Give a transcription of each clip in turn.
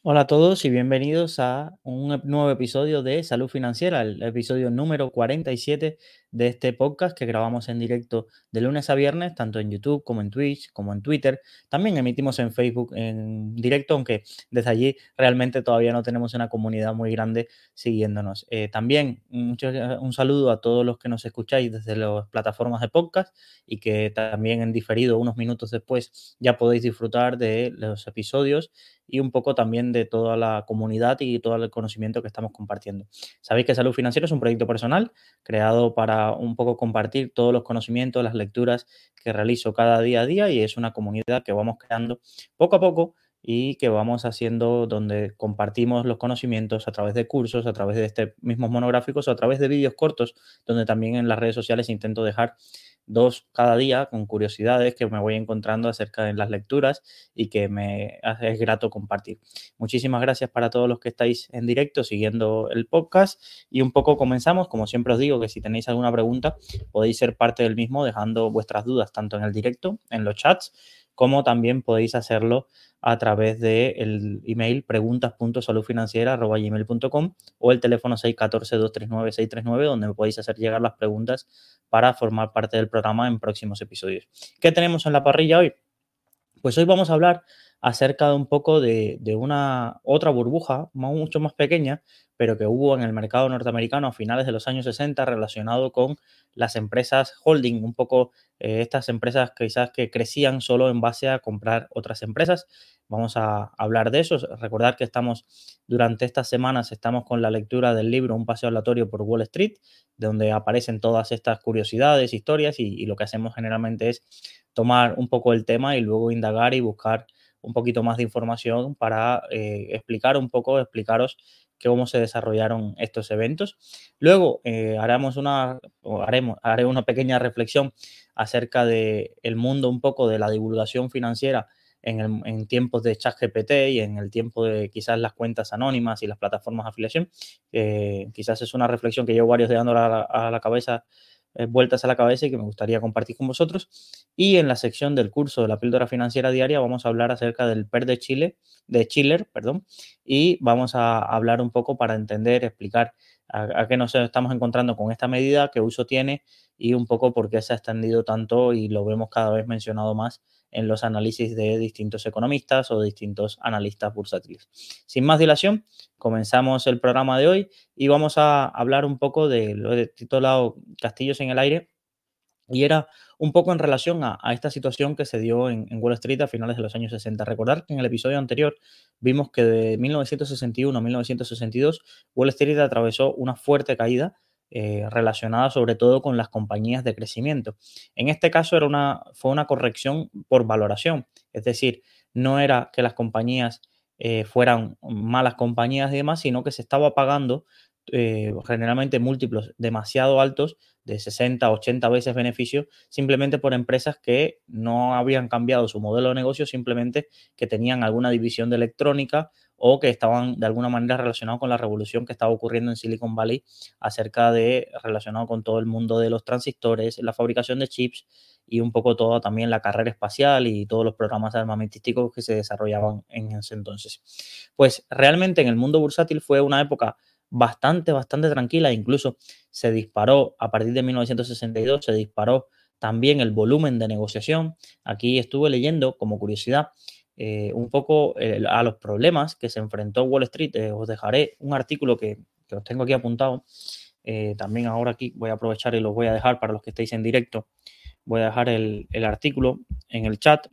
Hola a todos y bienvenidos a un nuevo episodio de Salud Financiera, el episodio número 47 de este podcast que grabamos en directo de lunes a viernes, tanto en YouTube como en Twitch, como en Twitter. También emitimos en Facebook en directo, aunque desde allí realmente todavía no tenemos una comunidad muy grande siguiéndonos. También un saludo a todos los que nos escucháis desde las plataformas de podcast y que también en diferido, unos minutos después, ya podéis disfrutar de los episodios y un poco también de toda la comunidad y todo el conocimiento que estamos compartiendo. Sabéis que Salud Financiera es un proyecto personal creado para un poco compartir todos los conocimientos, las lecturas que realizo cada día a día, y es una comunidad que vamos creando poco a poco y que vamos haciendo donde compartimos los conocimientos a través de cursos, a través de este mismos monográficos o a través de vídeos cortos, donde también en las redes sociales intento dejar dos cada día con curiosidades que me voy encontrando acerca de las lecturas y que es grato compartir. Muchísimas gracias para todos los que estáis en directo siguiendo el podcast y un poco comenzamos. Como siempre os digo, que si tenéis alguna pregunta podéis ser parte del mismo dejando vuestras dudas tanto en el directo, en los chats, como también podéis hacerlo a través del email preguntas.saludfinanciera@gmail.com o el teléfono 614-239-639, donde me podéis hacer llegar las preguntas para formar parte del programa en próximos episodios. ¿Qué tenemos en la parrilla hoy? Pues hoy vamos a hablar acerca de un poco de una otra burbuja mucho más pequeña, pero que hubo en el mercado norteamericano a finales de los años 60 relacionado con las empresas holding, un poco estas empresas que quizás que crecían solo en base a comprar otras empresas. Vamos a hablar de eso. Recordar que durante estas semanas estamos con la lectura del libro Un paseo aleatorio por Wall Street, donde aparecen todas estas curiosidades, historias y lo que hacemos generalmente es tomar un poco el tema y luego indagar y buscar un poquito más de información para explicaros cómo se desarrollaron estos eventos. Luego haré una pequeña reflexión acerca del mundo un poco de la divulgación financiera en tiempos de ChatGPT y en el tiempo de quizás las cuentas anónimas y las plataformas de afiliación. Quizás es una reflexión que llevo varios días dando a la cabeza, vueltas a la cabeza, y que me gustaría compartir con vosotros. Y en la sección del curso de la píldora financiera diaria vamos a hablar acerca del PER de Schiller, perdón, y vamos a hablar un poco para entender, explicar a qué nos estamos encontrando con esta medida, qué uso tiene y un poco por qué se ha extendido tanto y lo vemos cada vez mencionado más en los análisis de distintos economistas o distintos analistas bursátiles. Sin más dilación, comenzamos el programa de hoy y vamos a hablar un poco de lo de titulado Castillos en el aire, y era un poco en relación a esta situación que se dio en Wall Street a finales de los años 60. Recordar que en el episodio anterior vimos que de 1961 a 1962 Wall Street atravesó una fuerte caída relacionada sobre todo con las compañías de crecimiento. En este caso fue una corrección por valoración, es decir, no era que las compañías fueran malas compañías y demás, sino que se estaba pagando generalmente múltiplos demasiado altos de 60, 80 veces beneficio, simplemente por empresas que no habían cambiado su modelo de negocio, simplemente que tenían alguna división de electrónica o que estaban de alguna manera relacionados con la revolución que estaba ocurriendo en Silicon Valley relacionado con todo el mundo de los transistores, la fabricación de chips y un poco todo también la carrera espacial y todos los programas armamentísticos que se desarrollaban en ese entonces. Pues realmente en el mundo bursátil fue una época bastante tranquila. Incluso se disparó a partir de 1962, se disparó también el volumen de negociación. Aquí estuve leyendo como curiosidad un poco a los problemas que se enfrentó Wall Street. Os dejaré un artículo que os tengo aquí apuntado. También ahora aquí voy a aprovechar y los voy a dejar para los que estéis en directo. Voy a dejar el artículo en el chat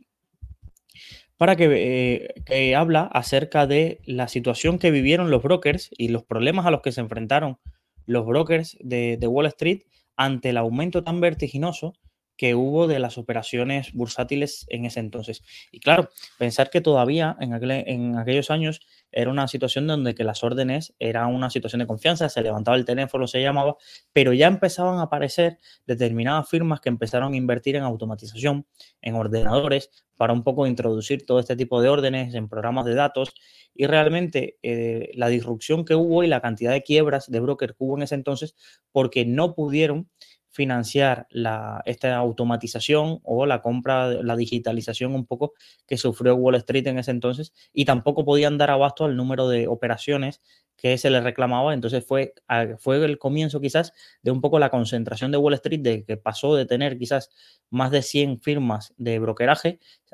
para que habla acerca de la situación que vivieron los brokers y los problemas a los que se enfrentaron los brokers de Wall Street ante el aumento tan vertiginoso que hubo de las operaciones bursátiles en ese entonces. Y claro, pensar que todavía en aquellos años era una situación donde que las órdenes era una situación de confianza, se levantaba el teléfono, se llamaba, pero ya empezaban a aparecer determinadas firmas que empezaron a invertir en automatización, en ordenadores, para un poco introducir todo este tipo de órdenes en programas de datos, y realmente la disrupción que hubo y la cantidad de quiebras de broker que hubo en ese entonces porque no pudieron financiar esta automatización o la compra, la digitalización un poco que sufrió Wall Street en ese entonces, y tampoco podían dar abasto al número de operaciones que se les reclamaba. Entonces fue el comienzo quizás de un poco la concentración de Wall Street, de que pasó de tener quizás más de 100 firmas de brokeraje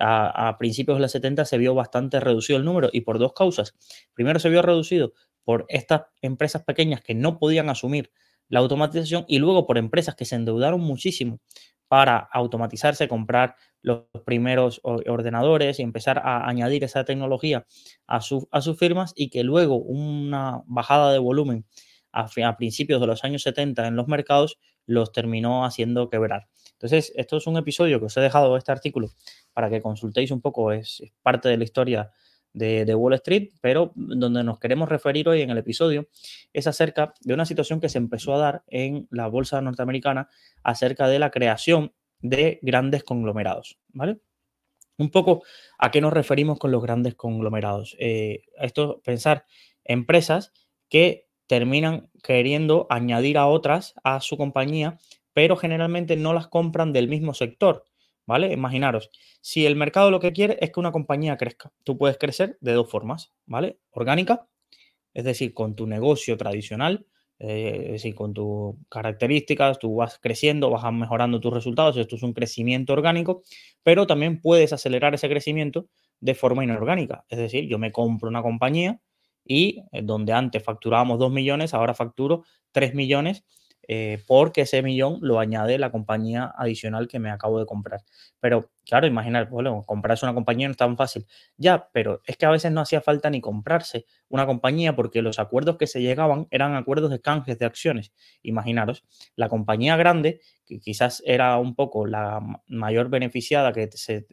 a principios de los 70 se vio bastante reducido el número, y por dos causas. Primero, se vio reducido por estas empresas pequeñas que no podían asumir la automatización, y luego por empresas que se endeudaron muchísimo para automatizarse, comprar los primeros ordenadores y empezar a añadir esa tecnología a sus firmas, y que luego una bajada de volumen a principios de los años 70 en los mercados los terminó haciendo quebrar. Entonces, esto es un episodio que os he dejado, este artículo, para que consultéis un poco. Es parte de la historia de Wall Street, pero donde nos queremos referir hoy en el episodio es acerca de una situación que se empezó a dar en la bolsa norteamericana acerca de la creación de grandes conglomerados, ¿vale? Un poco, ¿a qué nos referimos con los grandes conglomerados? Esto, pensar empresas que terminan queriendo añadir a otras a su compañía, pero generalmente no las compran del mismo sector, ¿vale? Imaginaros, si el mercado lo que quiere es que una compañía crezca, tú puedes crecer de dos formas, ¿vale? Orgánica, es decir, con tu negocio tradicional, es decir, con tus características, tú vas creciendo, vas mejorando tus resultados, esto es un crecimiento orgánico, pero también puedes acelerar ese crecimiento de forma inorgánica. Es decir, yo me compro una compañía y donde antes facturábamos 2 millones, ahora facturo 3 millones, porque ese millón lo añade la compañía adicional que me acabo de comprar. Pero claro, imaginar, bueno, comprarse una compañía no es tan fácil. Ya, pero es que a veces no hacía falta ni comprarse una compañía, porque los acuerdos que se llegaban eran acuerdos de canjes de acciones. Imaginaros, la compañía grande, que quizás era un poco la mayor beneficiada, que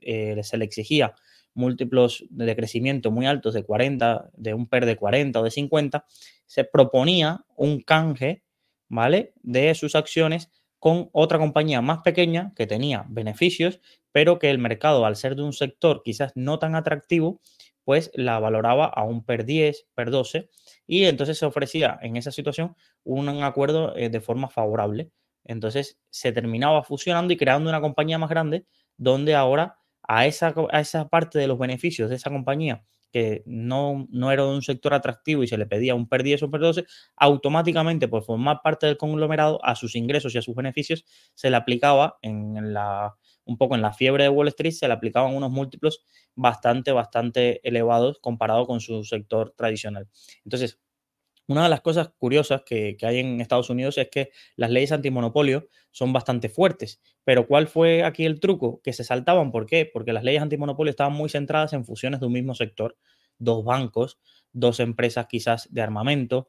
se le exigía múltiplos de crecimiento muy altos, de 40, de un PER de 40 o de 50, se proponía un canje, ¿vale?, de sus acciones con otra compañía más pequeña que tenía beneficios, pero que el mercado, al ser de un sector quizás no tan atractivo, pues la valoraba a un PER 10, PER 12, y entonces se ofrecía en esa situación un acuerdo de forma favorable. Entonces se terminaba fusionando y creando una compañía más grande, donde ahora a esa parte de los beneficios de esa compañía que no era de un sector atractivo y se le pedía un PER 10 o un PER 12, automáticamente, por formar parte del conglomerado, a sus ingresos y a sus beneficios se le aplicaba un poco en la fiebre de Wall Street, se le aplicaban unos múltiplos bastante elevados comparado con su sector tradicional. Entonces, una de las cosas curiosas que hay en Estados Unidos es que las leyes antimonopolio son bastante fuertes. Pero ¿cuál fue aquí el truco? Que se saltaban. ¿Por qué? Porque las leyes antimonopolio estaban muy centradas en fusiones de un mismo sector, dos bancos, dos empresas quizás de armamento.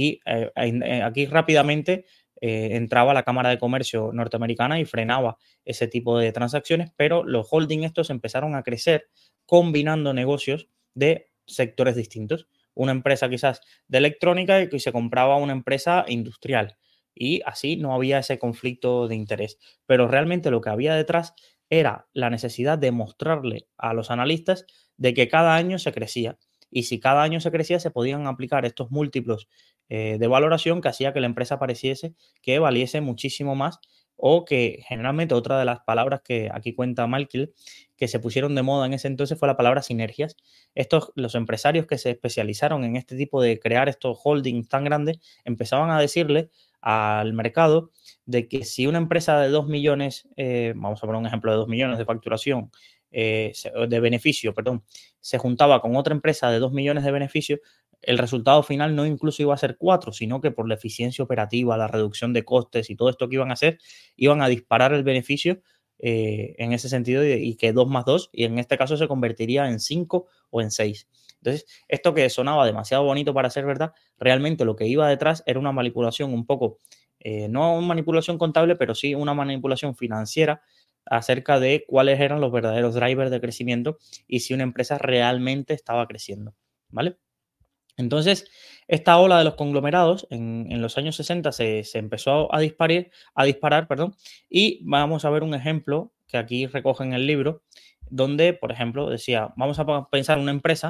Aquí rápidamente entraba la Cámara de Comercio norteamericana y frenaba ese tipo de transacciones, pero los holding estos empezaron a crecer combinando negocios de sectores distintos. Una empresa quizás de electrónica y que se compraba una empresa industrial, y así no había ese conflicto de interés. Pero realmente lo que había detrás era la necesidad de mostrarle a los analistas de que cada año se crecía, y si cada año se crecía se podían aplicar estos múltiplos de valoración, que hacía que la empresa pareciese que valiese muchísimo más, o que generalmente otra de las palabras que aquí cuenta Malkiel que se pusieron de moda en ese entonces fue la palabra sinergias. Los empresarios que se especializaron en este tipo de crear estos holdings tan grandes empezaban a decirle al mercado de que si una empresa de 2 millones, vamos a poner un ejemplo de 2 millones de facturación, de beneficio, perdón, se juntaba con otra empresa de 2 millones de beneficio, el resultado final no incluso iba a ser 4, sino que por la eficiencia operativa, la reducción de costes y todo esto que iban a hacer, iban a disparar el beneficio en ese sentido, y que 2 más 2, y en este caso se convertiría en 5 o en 6. Entonces, esto que sonaba demasiado bonito para ser verdad, realmente lo que iba detrás era una manipulación un poco, no una manipulación contable, pero sí una manipulación financiera acerca de cuáles eran los verdaderos drivers de crecimiento y si una empresa realmente estaba creciendo, ¿vale? Entonces, esta ola de los conglomerados en los años 60 se empezó a disparar, perdón, y vamos a ver un ejemplo que aquí recoge en el libro, donde, por ejemplo, decía, vamos a pensar una empresa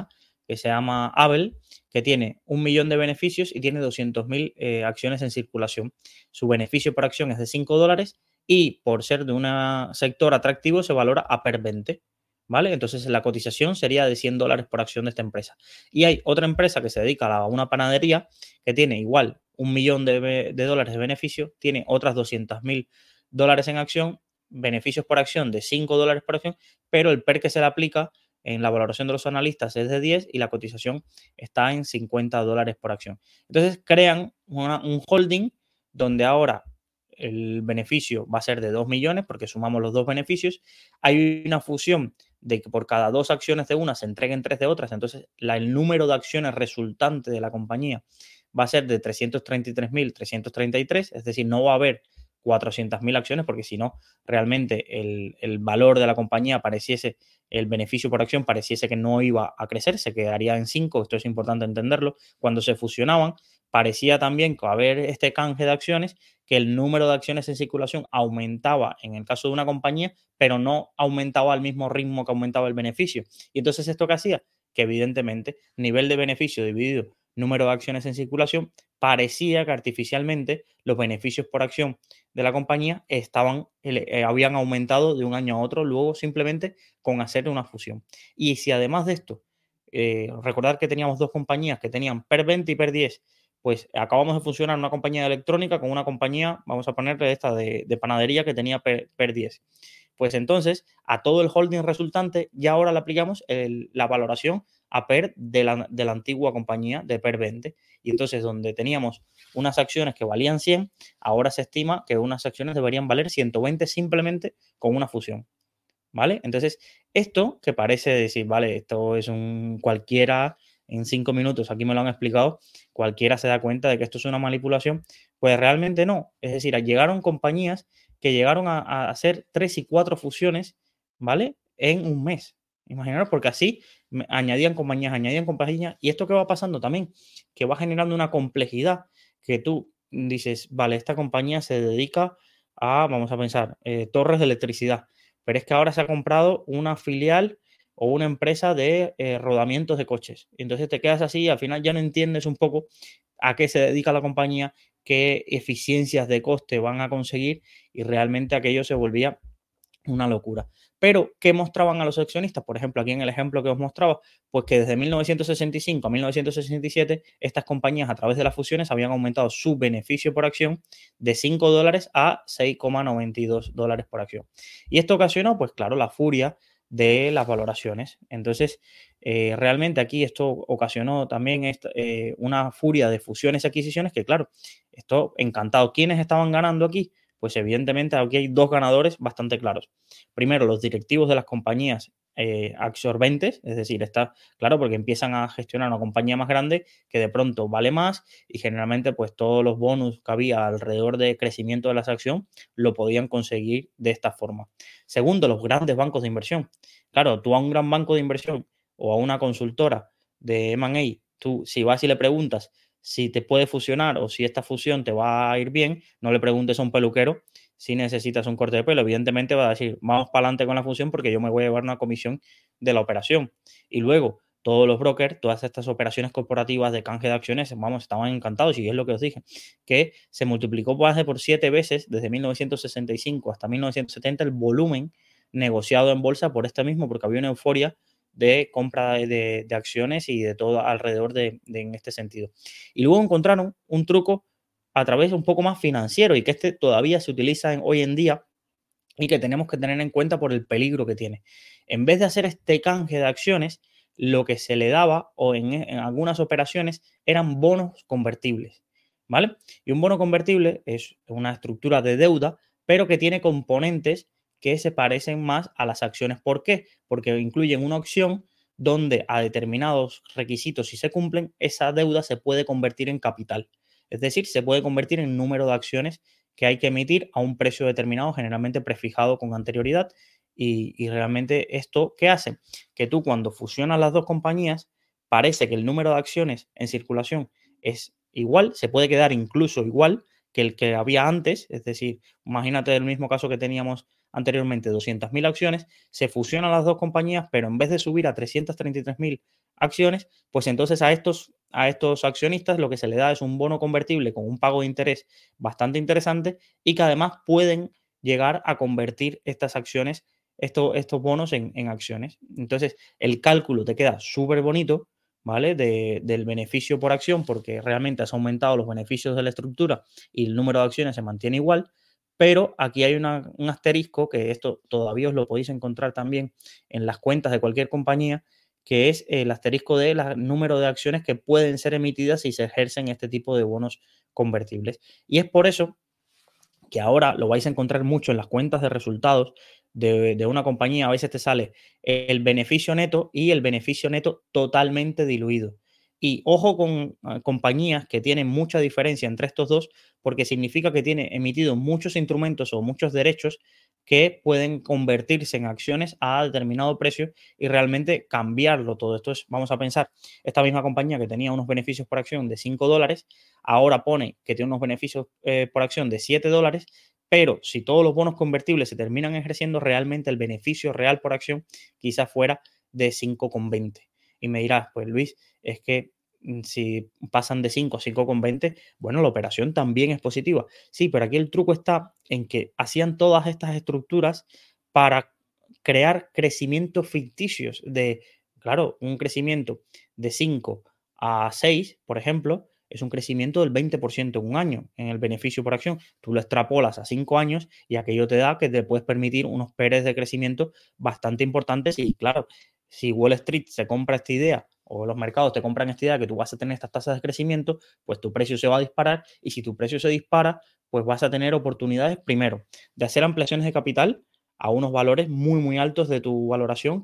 que se llama Abel, que tiene 1 millón de beneficios y tiene 200.000 acciones en circulación. Su beneficio por acción es de $5 y por ser de un sector atractivo se valora a PER 20. ¿Vale? Entonces la cotización sería de $100 por acción de esta empresa. Y hay otra empresa que se dedica a una panadería que tiene igual 1 millón de dólares de beneficio, tiene otras $200.000 en acción, beneficios por acción de $5 por acción, pero el PER que se le aplica en la valoración de los analistas es de 10 y la cotización está en $50 por acción. Entonces crean un holding donde ahora el beneficio va a ser de 2 millones porque sumamos los dos beneficios. Hay una fusión de que por cada 2 acciones de una se entreguen 3 de otras. Entonces el número de acciones resultante de la compañía va a ser de 333.333, es decir, no va a haber 400.000 acciones porque si no, realmente el valor de la compañía pareciese, el beneficio por acción pareciese que no iba a crecer, se quedaría en 5, esto es importante entenderlo. Cuando se fusionaban, parecía también que haber este canje de acciones, que el número de acciones en circulación aumentaba en el caso de una compañía, pero no aumentaba al mismo ritmo que aumentaba el beneficio. Y entonces, ¿esto qué hacía? Que evidentemente, nivel de beneficio dividido número de acciones en circulación, parecía que artificialmente los beneficios por acción de la compañía habían aumentado de un año a otro, luego simplemente con hacer una fusión. Y si además de esto, recordar que teníamos dos compañías que tenían PER 20 y PER 10, pues acabamos de fusionar una compañía de electrónica con una compañía, vamos a ponerle esta de panadería que tenía PER 10. Pues entonces, a todo el holding resultante ya ahora le aplicamos la valoración a PER de la antigua compañía de PER 20. Y entonces, donde teníamos unas acciones que valían 100, ahora se estima que unas acciones deberían valer 120 simplemente con una fusión. ¿Vale? Entonces, esto que parece decir, vale, esto es un cualquiera en 5 minutos, aquí me lo han explicado, cualquiera se da cuenta de que esto es una manipulación, pues realmente no. Es decir, llegaron compañías que llegaron a hacer 3 y 4 fusiones, ¿vale? En un mes. Imaginaros, porque así añadían compañías, y esto que va pasando también, que va generando una complejidad que tú dices, vale, esta compañía se dedica a, vamos a pensar, torres de electricidad, pero es que ahora se ha comprado una filial o una empresa de rodamientos de coches. Y entonces te quedas así y al final ya no entiendes un poco a qué se dedica la compañía, qué eficiencias de coste van a conseguir, y realmente aquello se volvía una locura. Pero, ¿qué mostraban a los accionistas? Por ejemplo, aquí en el ejemplo que os mostraba, pues que desde 1965 a 1967 estas compañías a través de las fusiones habían aumentado su beneficio por acción de $5 a $6,92 por acción. Y esto ocasionó, pues claro, la furia de las valoraciones. Entonces, realmente aquí esto ocasionó también una furia de fusiones y adquisiciones que, claro, esto encantado. ¿Quiénes estaban ganando aquí? Pues evidentemente aquí hay dos ganadores bastante claros. Primero, los directivos de las compañías absorbentes, es decir, está claro porque empiezan a gestionar una compañía más grande que de pronto vale más y generalmente pues todos los bonus que había alrededor de crecimiento de la acción lo podían conseguir de esta forma. Segundo, los grandes bancos de inversión. Claro, tú a un gran banco de inversión o a una consultora de M&A, tú si vas y le preguntas si te puede fusionar o si esta fusión te va a ir bien, no le preguntes a un peluquero si necesitas un corte de pelo. Evidentemente va a decir, vamos para adelante con la fusión porque yo me voy a llevar una comisión de la operación. Y luego, todos los brokers, todas estas operaciones corporativas de canje de acciones, vamos, estaban encantados, y es lo que os dije, que se multiplicó más de por 7 veces desde 1965 hasta 1970 el volumen negociado en bolsa por este mismo, porque había una euforia de compra de acciones y de todo alrededor en este sentido. Y luego encontraron un truco a través un poco más financiero y que este todavía se utiliza hoy en día y que tenemos que tener en cuenta por el peligro que tiene. En vez de hacer este canje de acciones, lo que se le daba o en algunas operaciones eran bonos convertibles, ¿vale? Y un bono convertible es una estructura de deuda, pero que tiene componentes que se parecen más a las acciones. ¿Por qué? Porque incluyen una opción donde a determinados requisitos, si se cumplen, esa deuda se puede convertir en capital. Es decir, se puede convertir en número de acciones que hay que emitir a un precio determinado, generalmente prefijado con anterioridad. Y realmente esto, ¿qué hace? Que tú cuando fusionas las dos compañías, parece que el número de acciones en circulación es igual, se puede quedar incluso igual que el que había antes, es decir, imagínate el mismo caso que teníamos anteriormente, 200.000 acciones, se fusionan las dos compañías, pero en vez de subir a 333.000 acciones, pues entonces a estos accionistas lo que se le da es un bono convertible con un pago de interés bastante interesante y que además pueden llegar a convertir estas acciones, estos bonos en acciones. Entonces, el cálculo te queda súper bonito, ¿vale? Del beneficio por acción, porque realmente has aumentado los beneficios de la estructura y el número de acciones se mantiene igual, pero aquí hay un asterisco, que esto todavía os lo podéis encontrar también en las cuentas de cualquier compañía, que es el asterisco del número de acciones que pueden ser emitidas si se ejercen este tipo de bonos convertibles. Y es por eso que ahora lo vais a encontrar mucho en las cuentas de resultados de una compañía. A veces te sale el beneficio neto y el beneficio neto totalmente diluido. Y ojo con compañías que tienen mucha diferencia entre estos dos, porque significa que tiene emitido muchos instrumentos o muchos derechos que pueden convertirse en acciones a determinado precio y realmente cambiarlo todo. Esto es, vamos a pensar, esta misma compañía que tenía unos beneficios por acción de $5, ahora pone que tiene unos beneficios por acción de $7, pero si todos los bonos convertibles se terminan ejerciendo, realmente el beneficio real por acción quizás fuera de 5,20. Y me dirás, pues Luis, es que si pasan de 5 a 5,20, bueno, la operación también es positiva. Sí, pero aquí el truco está en que hacían todas estas estructuras para crear crecimientos ficticios de, claro, un crecimiento de 5 a 6, por ejemplo, es un crecimiento del 20% en un año en el beneficio por acción. Tú lo extrapolas a 5 años y aquello te da que te puedes permitir unos PERs de crecimiento bastante importantes. Y claro, si Wall Street se compra esta idea o los mercados te compran esta idea que tú vas a tener estas tasas de crecimiento, pues tu precio se va a disparar y si tu precio se dispara, pues vas a tener oportunidades, primero, de hacer ampliaciones de capital a unos valores muy, muy altos de tu valoración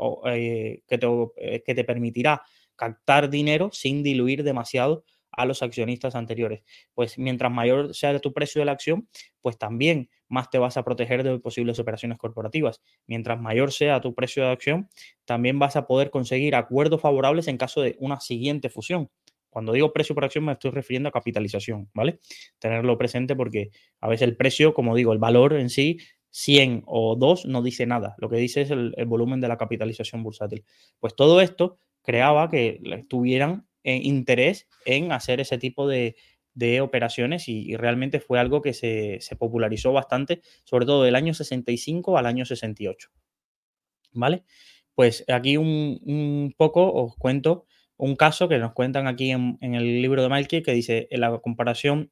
que te permitirá captar dinero sin diluir demasiado a los accionistas anteriores. Pues mientras mayor sea tu precio de la acción, pues también más te vas a proteger de posibles operaciones corporativas. Mientras mayor sea tu precio de acción, también vas a poder conseguir acuerdos favorables en caso de una siguiente fusión. Cuando digo precio por acción me estoy refiriendo a capitalización, ¿vale? Tenerlo presente porque a veces el precio, como digo, el valor en sí, 100 o 2 no dice nada. Lo que dice es el volumen de la capitalización bursátil. Pues todo esto creaba que tuvieran interés en hacer ese tipo de operaciones y realmente fue algo que se popularizó bastante, sobre todo del año 65 al año 68. ¿Vale? Pues aquí un poco os cuento un caso que nos cuentan aquí en el libro de Malky que dice, en la comparación,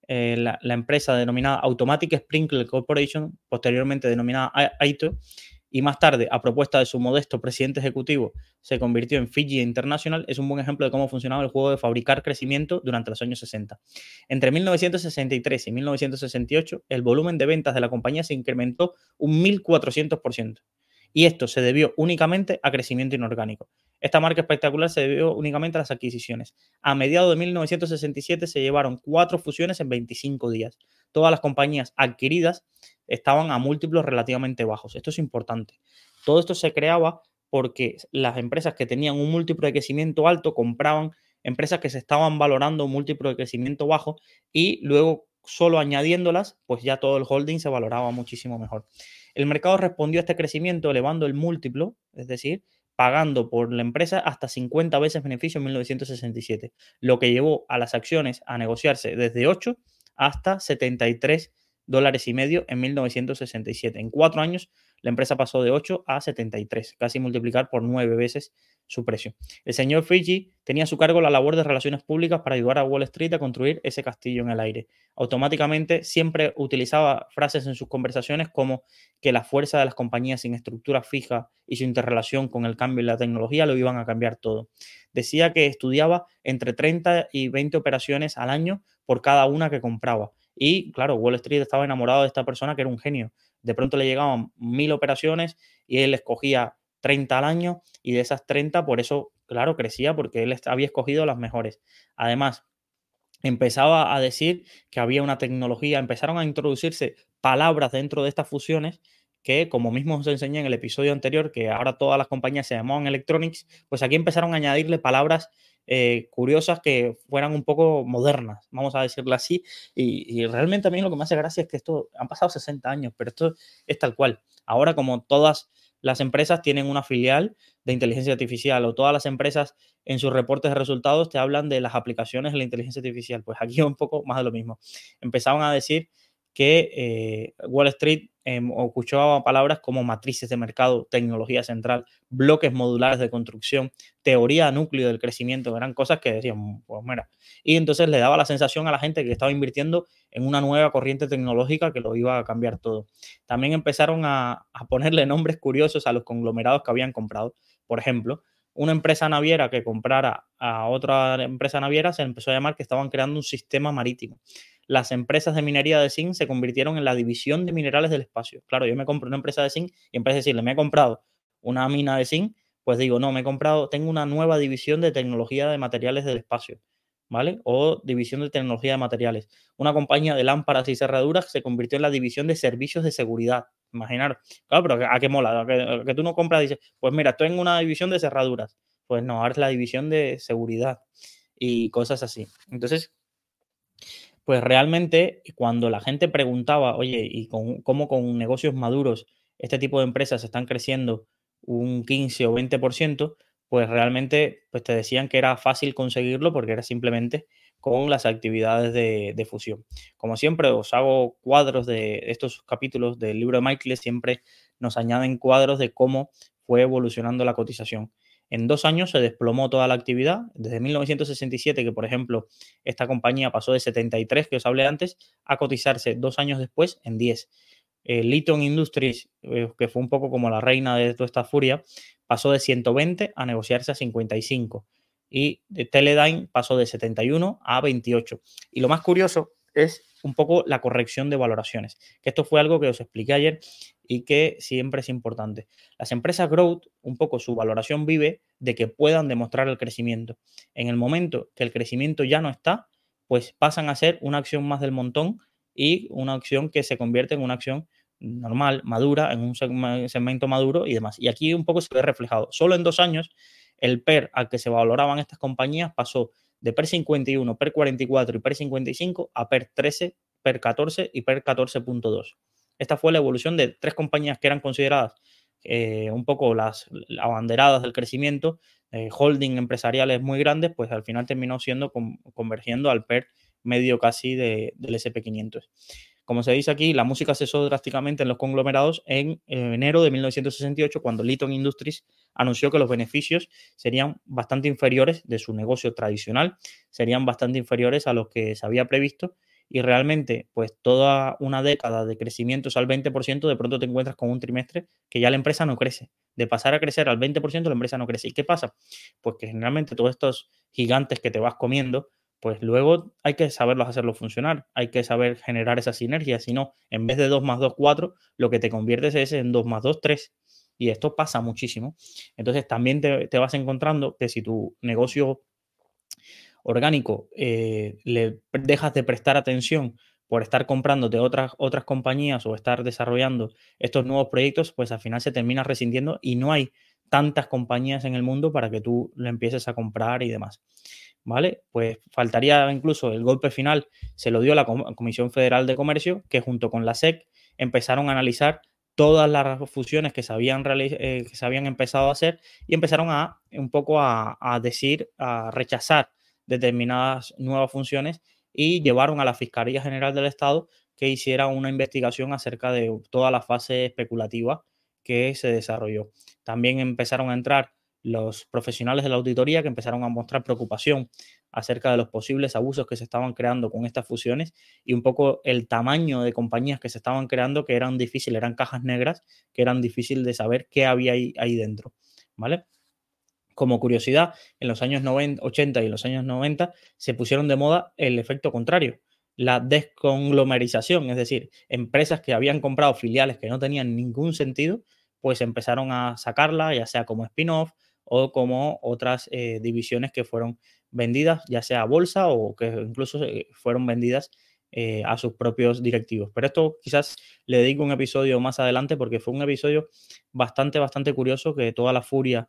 la empresa denominada Automatic Sprinkler Corporation, posteriormente denominada AITO, y más tarde, a propuesta de su modesto presidente ejecutivo, se convirtió en Fiji International, es un buen ejemplo de cómo funcionaba el juego de fabricar crecimiento durante los años 60. Entre 1963 y 1968, el volumen de ventas de la compañía se incrementó un 1.400%. Y esto se debió únicamente a crecimiento inorgánico. Esta marca espectacular se debió únicamente a las adquisiciones. A mediados de 1967 se llevaron 4 fusiones en 25 días. Todas las compañías adquiridas estaban a múltiplos relativamente bajos. Esto es importante. Todo esto se creaba porque las empresas que tenían un múltiplo de crecimiento alto compraban empresas que se estaban valorando un múltiplo de crecimiento bajo y luego solo añadiéndolas, pues ya todo el holding se valoraba muchísimo mejor. El mercado respondió a este crecimiento elevando el múltiplo, es decir, pagando por la empresa hasta 50 veces beneficio en 1967, lo que llevó a las acciones a negociarse desde 8 hasta 73 dólares y medio en 1967. En 4 años, la empresa pasó de 8 a 73, casi multiplicar por 9 veces su precio. El señor Fiji tenía a su cargo la labor de relaciones públicas para ayudar a Wall Street a construir ese castillo en el aire. Automáticamente siempre utilizaba frases en sus conversaciones como que la fuerza de las compañías sin estructura fija y su interrelación con el cambio y la tecnología lo iban a cambiar todo. Decía que estudiaba entre 30 y 20 operaciones al año por cada una que compraba. Y claro, Wall Street estaba enamorado de esta persona que era un genio. De pronto le llegaban 1.000 operaciones y él escogía 30 al año y de esas 30, por eso, claro, crecía porque él había escogido las mejores. Además, empezaba a decir que había una tecnología, empezaron a introducirse palabras dentro de estas fusiones que, como mismo os enseñé en el episodio anterior, que ahora todas las compañías se llamaban Electronics, pues aquí empezaron a añadirle palabras curiosas que fueran un poco modernas, vamos a decirlo así, y realmente a mí lo que me hace gracia es que esto, han pasado 60 años, pero esto es tal cual. Ahora como todas las empresas tienen una filial de inteligencia artificial, o todas las empresas en sus reportes de resultados te hablan de las aplicaciones de la inteligencia artificial. Pues aquí un poco más de lo mismo. Empezaban a decir que Wall Street escuchaba palabras como matrices de mercado, tecnología central, bloques modulares de construcción, teoría núcleo del crecimiento, eran cosas que decían, pues mira, y entonces le daba la sensación a la gente que estaba invirtiendo en una nueva corriente tecnológica que lo iba a cambiar todo. También empezaron a ponerle nombres curiosos a los conglomerados que habían comprado. Por ejemplo, una empresa naviera que comprara a otra empresa naviera se empezó a llamar que estaban creando un sistema marítimo. Las empresas de minería de zinc se convirtieron en la división de minerales del espacio. Claro, yo me compro una empresa de zinc y en vez de decirle, me he comprado una mina de zinc, pues digo, no, me he comprado, tengo una nueva división de tecnología de materiales del espacio, ¿vale? O división de tecnología de materiales. Una compañía de lámparas y cerraduras se convirtió en la división de servicios de seguridad. Imaginaros. Claro, pero ¿a qué mola? ¿A que tú no compras y dices, pues mira, estoy en una división de cerraduras? Pues no, ahora es la división de seguridad y cosas así. Entonces, pues realmente cuando la gente preguntaba, oye, ¿y cómo con negocios maduros este tipo de empresas están creciendo un 15 o 20%? Pues realmente pues te decían que era fácil conseguirlo porque era simplemente con las actividades de fusión. Como siempre, os hago cuadros de estos capítulos del libro de Michael, siempre nos añaden cuadros de cómo fue evolucionando la cotización. En 2 años se desplomó toda la actividad, desde 1967, que por ejemplo esta compañía pasó de 73, que os hablé antes, a cotizarse 2 años después en 10. Lithium Industries, que fue un poco como la reina de toda esta furia, pasó de 120 a negociarse a 55. Y Teledyne pasó de 71 a 28. Y lo más curioso es un poco la corrección de valoraciones, que esto fue algo que os expliqué ayer y que siempre es importante. Las empresas growth, un poco su valoración vive de que puedan demostrar el crecimiento. En el momento que el crecimiento ya no está, pues pasan a ser una acción más del montón y una acción que se convierte en una acción normal, madura, en un segmento maduro y demás. Y aquí un poco se ve reflejado. Solo en 2 años, el PER al que se valoraban estas compañías pasó de PER 51, PER 44 y PER 55 a PER 13, PER 14 y PER 14.2. Esta fue la evolución de tres compañías que eran consideradas un poco las abanderadas del crecimiento, holding empresariales muy grandes, pues al final terminó siendo convergiendo al PER medio casi del SP500. Como se dice aquí, la música cesó drásticamente en los conglomerados en enero de 1968, cuando Lithium Industries anunció que los beneficios serían bastante inferiores de su negocio tradicional, serían bastante inferiores a los que se había previsto, y realmente, pues toda una década de crecimientos al 20%, de pronto te encuentras con un trimestre que ya la empresa no crece. De pasar a crecer al 20%, la empresa no crece. ¿Y qué pasa? Pues que generalmente todos estos gigantes que te vas comiendo, pues luego hay que saberlos hacerlo funcionar, hay que saber generar esa sinergia, si no, en vez de 2 más 2 4, lo que te conviertes es en 2 más 2 3. Y esto pasa muchísimo. Entonces también te vas encontrando que si tu negocio orgánico le dejas de prestar atención por estar comprándote otras compañías o estar desarrollando estos nuevos proyectos, pues al final se termina resintiendo y no hay tantas compañías en el mundo para que tú le empieces a comprar y demás. ¿Vale? Pues faltaría incluso el golpe final, se lo dio la Comisión Federal de Comercio, que junto con la SEC empezaron a analizar todas las fusiones que que se habían empezado a hacer y empezaron a un poco a decir, a rechazar determinadas nuevas funciones y llevaron a la Fiscalía General del Estado que hiciera una investigación acerca de toda la fase especulativa que se desarrolló. También empezaron a entrar los profesionales de la auditoría, que empezaron a mostrar preocupación acerca de los posibles abusos que se estaban creando con estas fusiones y un poco el tamaño de compañías que se estaban creando, que eran difíciles, eran cajas negras, que eran difíciles de saber qué había ahí dentro, ¿vale? Como curiosidad, en los años 90, 80 y en los años 90 se pusieron de moda el efecto contrario, la desconglomerización, es decir, empresas que habían comprado filiales que no tenían ningún sentido, pues empezaron a sacarla, ya sea como spin-off o como otras divisiones que fueron vendidas, ya sea a bolsa o que incluso fueron vendidas a sus propios directivos. Pero esto quizás le dedico un episodio más adelante porque fue un episodio bastante curioso, que toda la furia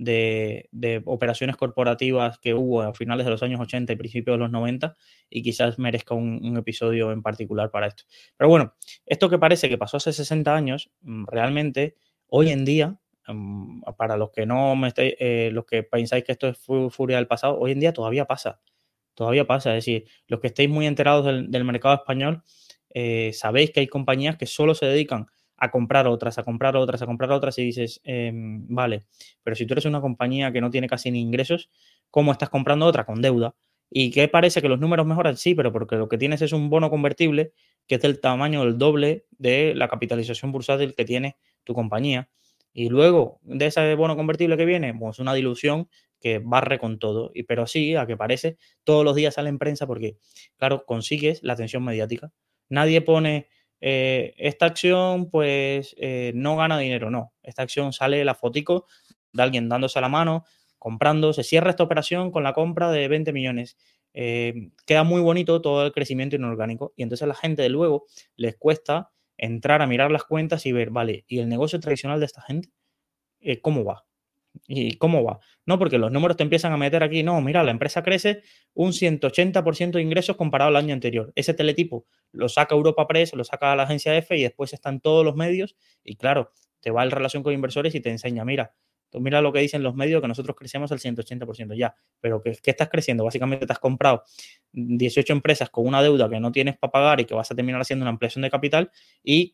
de operaciones corporativas que hubo a finales de los años 80 y principios de los 90, y quizás merezca un episodio en particular para esto. Pero bueno, esto que parece que pasó hace 60 años, realmente Hoy en día, para los que no me estáis, los que pensáis que esto es furia del pasado, hoy en día todavía pasa. Todavía pasa. Es decir, los que estéis muy enterados del mercado español, sabéis que hay compañías que solo se dedican a comprar otras, a comprar otras, a comprar otras y dices, vale, pero si tú eres una compañía que no tiene casi ni ingresos, ¿cómo estás comprando otra? Con deuda. ¿Y qué parece que los números mejoran? Sí, pero porque lo que tienes es un bono convertible que es del tamaño del doble de la capitalización bursátil que tiene tu compañía. Y luego de ese bono convertible que viene, pues una dilución que barre con todo. Y pero sí, a que parece, todos los días sale en prensa porque, claro, consigues la atención mediática. Nadie pone esta acción, pues no gana dinero, no. Esta acción sale la fotico de alguien dándose la mano, comprando, se cierra esta operación con la compra de 20 millones. Queda muy bonito todo el crecimiento inorgánico y entonces a la gente de luego les cuesta entrar a mirar las cuentas y ver, vale, ¿y el negocio tradicional de esta gente? ¿Cómo va? ¿Y cómo va? No, porque los números te empiezan a meter aquí. No, mira, la empresa crece un 180% de ingresos comparado al año anterior. Ese teletipo lo saca Europa Press, lo saca la agencia F y después están todos los medios. Y claro, te va en relación con inversores y te enseña, mira, tú mira lo que dicen los medios, que nosotros crecemos al 180% ya. Pero ¿qué estás creciendo? Básicamente te has comprado 18 empresas con una deuda que no tienes para pagar y que vas a terminar haciendo una ampliación de capital y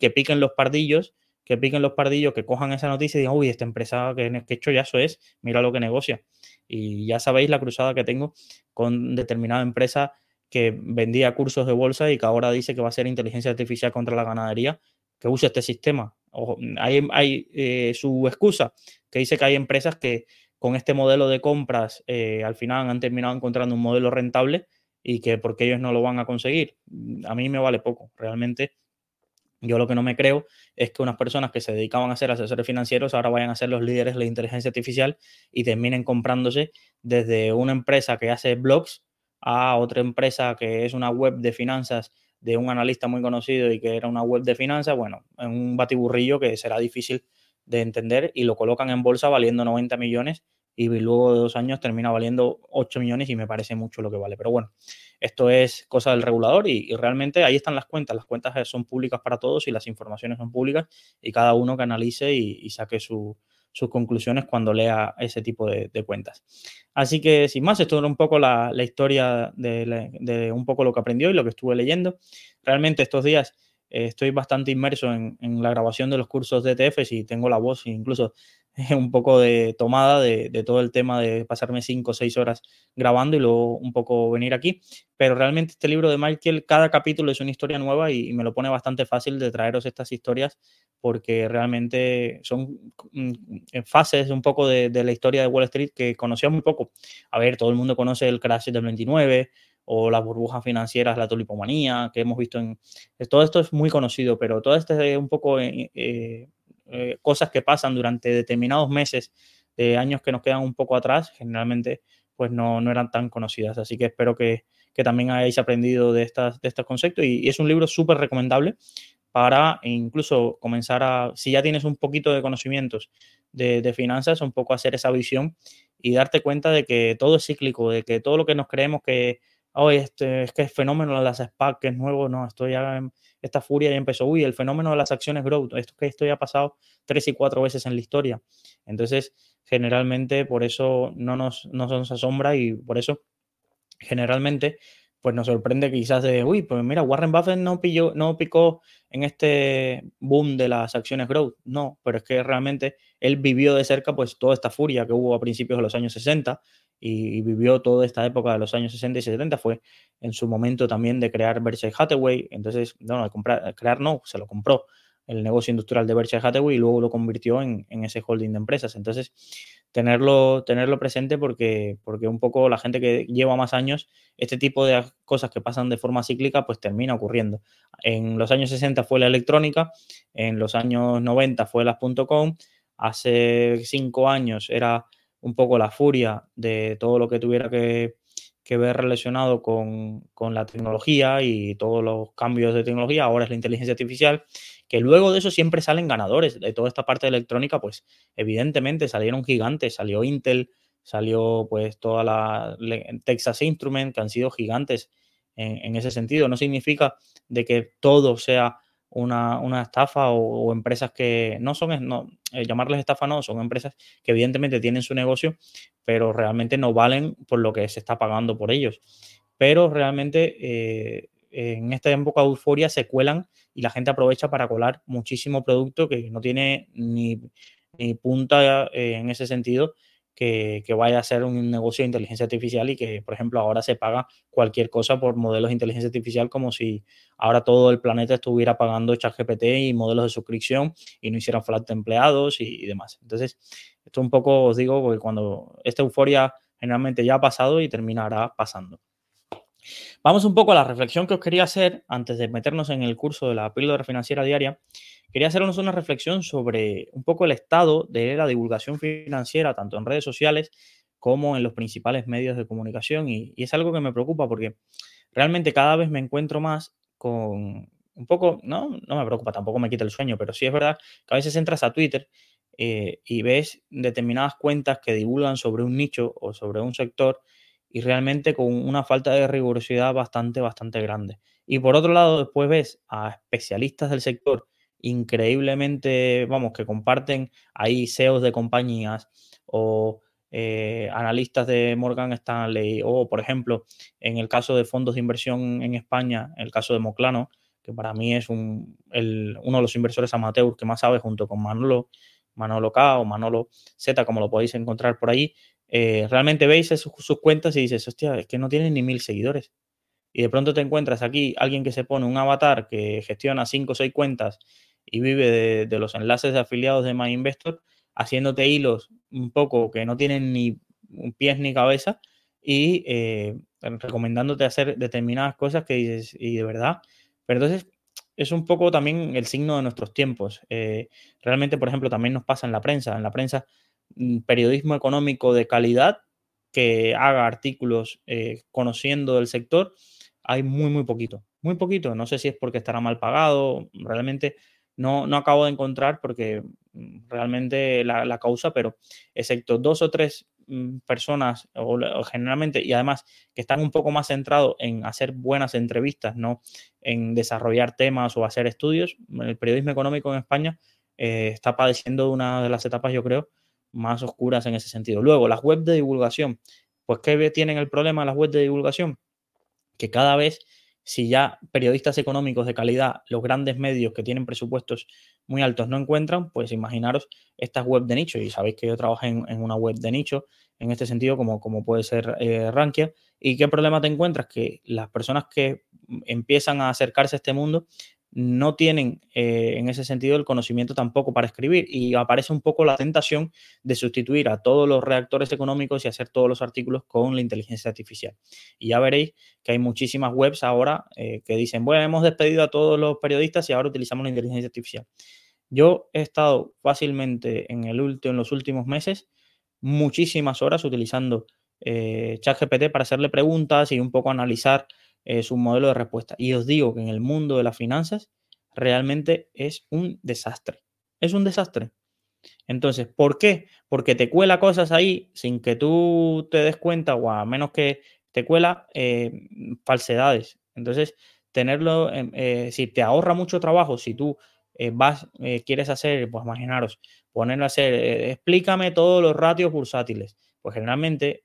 que piquen los pardillos, que cojan esa noticia y digan, uy, esta empresa que he hecho ya eso es, mira lo que negocia. Y ya sabéis la cruzada que tengo con determinada empresa que vendía cursos de bolsa y que ahora dice que va a ser inteligencia artificial contra la ganadería, que use este sistema. Hay su excusa, que dice que hay empresas que con este modelo de compras al final han terminado encontrando un modelo rentable y que porque ellos no lo van a conseguir. A mí me vale poco, realmente yo lo que no me creo es que unas personas que se dedicaban a ser asesores financieros ahora vayan a ser los líderes de la inteligencia artificial y terminen comprándose desde una empresa que hace blogs a otra empresa que es una web de finanzas de un analista muy conocido y que era una web de finanzas, bueno, en un batiburrillo que será difícil de entender y lo colocan en bolsa valiendo 90 millones y luego de 2 años termina valiendo 8 millones y me parece mucho lo que vale. Pero bueno, esto es cosa del regulador y realmente ahí están las cuentas son públicas para todos y las informaciones son públicas y cada uno que analice y saque sus conclusiones cuando lea ese tipo de cuentas. Así que sin más, esto era un poco la historia de un poco lo que aprendió y lo que estuve leyendo. Realmente estos días estoy bastante inmerso en la grabación de los cursos de ETFs y tengo la voz incluso un poco de tomada de todo el tema de pasarme 5 o 6 horas grabando y luego un poco venir aquí. Pero realmente este libro de Michael, cada capítulo es una historia nueva y me lo pone bastante fácil de traeros estas historias porque realmente son fases un poco de la historia de Wall Street que conocía muy poco. A ver, todo el mundo conoce el crash del 29 o las burbujas financieras, la tulipomanía que hemos visto en... Todo esto es muy conocido, pero todo esto es un poco cosas que pasan durante determinados meses de años que nos quedan un poco atrás, generalmente pues no eran tan conocidas. Así que espero que también hayáis aprendido de estos conceptos y es un libro súper recomendable para incluso comenzar a, si ya tienes un poquito de conocimientos de finanzas, un poco hacer esa visión y darte cuenta de que todo es cíclico, de que todo lo que nos creemos que oh, es que es fenómeno de las SPAC, que es nuevo, no, esta furia ya empezó, uy, el fenómeno de las acciones growth, esto ya ha pasado 3 y 4 veces en la historia. Entonces, generalmente por eso no nos asombra y por eso generalmente pues nos sorprende que quizás de, uy, pues mira, Warren Buffett no picó en este boom de las acciones growth. No, pero es que realmente él vivió de cerca pues toda esta furia que hubo a principios de los años 60 y vivió toda esta época de los años 60 y 70. Fue en su momento también de crear Berkshire Hathaway. Entonces, no, de crear no, se lo compró el negocio industrial de Berkshire Hathaway y luego lo convirtió en ese holding de empresas. Entonces, tenerlo presente porque un poco la gente que lleva más años, este tipo de cosas que pasan de forma cíclica, pues termina ocurriendo. En los años 60 fue la electrónica, en los años 90 fue las .com, hace 5 años era un poco la furia de todo lo que tuviera que ver relacionado con la tecnología y todos los cambios de tecnología, ahora es la inteligencia artificial, que luego de eso siempre salen ganadores de toda esta parte de electrónica, pues evidentemente salieron gigantes, salió Intel, salió pues toda Texas Instruments, que han sido gigantes en ese sentido. No significa de que todo sea una estafa o empresas que no son, no, llamarles estafa no, son empresas que evidentemente tienen su negocio, pero realmente no valen por lo que se está pagando por ellos. Pero realmente en esta época de euforia se cuelan y la gente aprovecha para colar muchísimo producto que no tiene ni punta en ese sentido que vaya a ser un negocio de inteligencia artificial y que, por ejemplo, ahora se paga cualquier cosa por modelos de inteligencia artificial como si ahora todo el planeta estuviera pagando ChatGPT y modelos de suscripción y no hicieran falta empleados y demás. Entonces, esto un poco os digo porque cuando esta euforia generalmente ya ha pasado y terminará pasando. Vamos un poco a la reflexión que os quería hacer antes de meternos en el curso de la píldora financiera diaria. Quería hacernos una reflexión sobre un poco el estado de la divulgación financiera, tanto en redes sociales como en los principales medios de comunicación. Y es algo que me preocupa porque realmente cada vez me encuentro más con un poco, no me preocupa, tampoco me quita el sueño, pero sí es verdad que a veces entras a Twitter y ves determinadas cuentas que divulgan sobre un nicho o sobre un sector y realmente con una falta de rigurosidad bastante grande. Y por otro lado, después ves a especialistas del sector increíblemente, vamos, que comparten ahí CEOs de compañías o analistas de Morgan Stanley o, por ejemplo, en el caso de fondos de inversión en España, el caso de Moclano, que para mí es uno de los inversores amateur que más sabe junto con Manolo K o Manolo Z, como lo podéis encontrar por ahí, realmente veis sus cuentas y dices, hostia, es que no tienen ni 1000 seguidores. Y de pronto te encuentras aquí alguien que se pone un avatar que gestiona 5 o 6 cuentas y vive de los enlaces de afiliados de MyInvestor, haciéndote hilos un poco que no tienen ni pies ni cabeza y recomendándote hacer determinadas cosas que dices, y de verdad. Pero entonces es un poco también el signo de nuestros tiempos. Realmente, por ejemplo, también nos pasa en la prensa. En la prensa, periodismo económico de calidad que haga artículos conociendo del sector, hay muy poquito, muy poquito. No sé si es porque estará mal pagado, realmente no acabo de encontrar porque realmente la causa, pero excepto 2 o 3 personas o generalmente, y además que están un poco más centrados en hacer buenas entrevistas, no en desarrollar temas o hacer estudios, el periodismo económico en España está padeciendo una de las etapas, yo creo, más oscuras en ese sentido. Luego, las webs de divulgación. Pues, ¿qué tienen el problema las webs de divulgación? Que cada vez, si ya periodistas económicos de calidad, los grandes medios que tienen presupuestos muy altos no encuentran, pues imaginaros estas web de nicho. Y sabéis que yo trabajo en una web de nicho en este sentido, como puede ser Rankia. ¿Y qué problema te encuentras? Que las personas que empiezan a acercarse a este mundo no tienen en ese sentido el conocimiento tampoco para escribir y aparece un poco la tentación de sustituir a todos los redactores económicos y hacer todos los artículos con la inteligencia artificial. Y ya veréis que hay muchísimas webs ahora que dicen, bueno, hemos despedido a todos los periodistas y ahora utilizamos la inteligencia artificial. Yo he estado fácilmente en los últimos meses muchísimas horas utilizando ChatGPT para hacerle preguntas y un poco analizar su modelo de respuesta. Y os digo que en el mundo de las finanzas realmente es un desastre. Es un desastre. Entonces, ¿por qué? Porque te cuela cosas ahí sin que tú te des cuenta o a menos que te cuela falsedades. Entonces, tenerlo, si te ahorra mucho trabajo, si tú quieres hacer, pues imaginaros, ponerlo a hacer, explícame todos los ratios bursátiles. Pues generalmente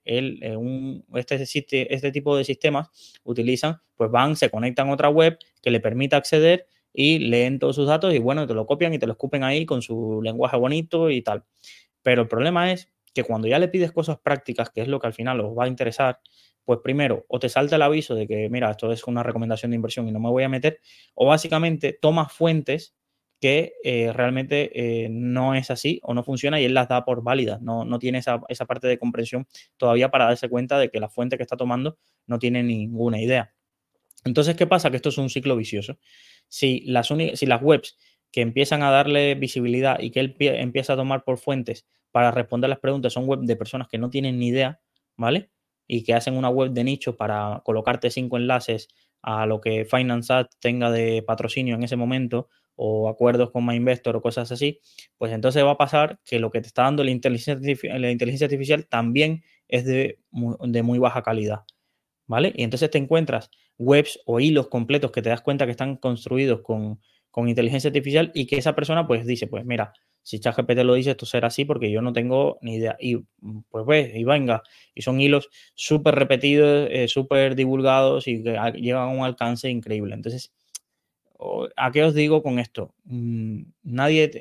este tipo de sistemas utilizan, pues se conectan a otra web que le permita acceder y leen todos sus datos y bueno, te lo copian y te lo escupen ahí con su lenguaje bonito y tal. Pero el problema es que cuando ya le pides cosas prácticas, que es lo que al final os va a interesar, pues primero o te salta el aviso de que, mira, esto es una recomendación de inversión y no me voy a meter, o básicamente tomas fuentes que realmente no es así o no funciona y él las da por válidas. No tiene esa parte de comprensión todavía para darse cuenta de que la fuente que está tomando no tiene ninguna idea. Entonces, ¿qué pasa? Que esto es un ciclo vicioso. Si las webs que empiezan a darle visibilidad y que él empieza a tomar por fuentes para responder las preguntas son web de personas que no tienen ni idea, ¿vale? Y que hacen una web de nicho para colocarte 5 enlaces a lo que FinanceAd tenga de patrocinio en ese momento o acuerdos con MyInvestor o cosas así, pues entonces va a pasar que lo que te está dando la inteligencia artificial también es de muy baja calidad. ¿Vale? Y entonces te encuentras webs o hilos completos que te das cuenta que están construidos con con inteligencia artificial y que esa persona pues dice, pues mira, si ChatGPT lo dice, esto será así porque yo no tengo ni idea. Y pues ves, y venga, y son hilos súper repetidos, súper divulgados y que llegan a un alcance increíble. Entonces, ¿a qué os digo con esto? Nadie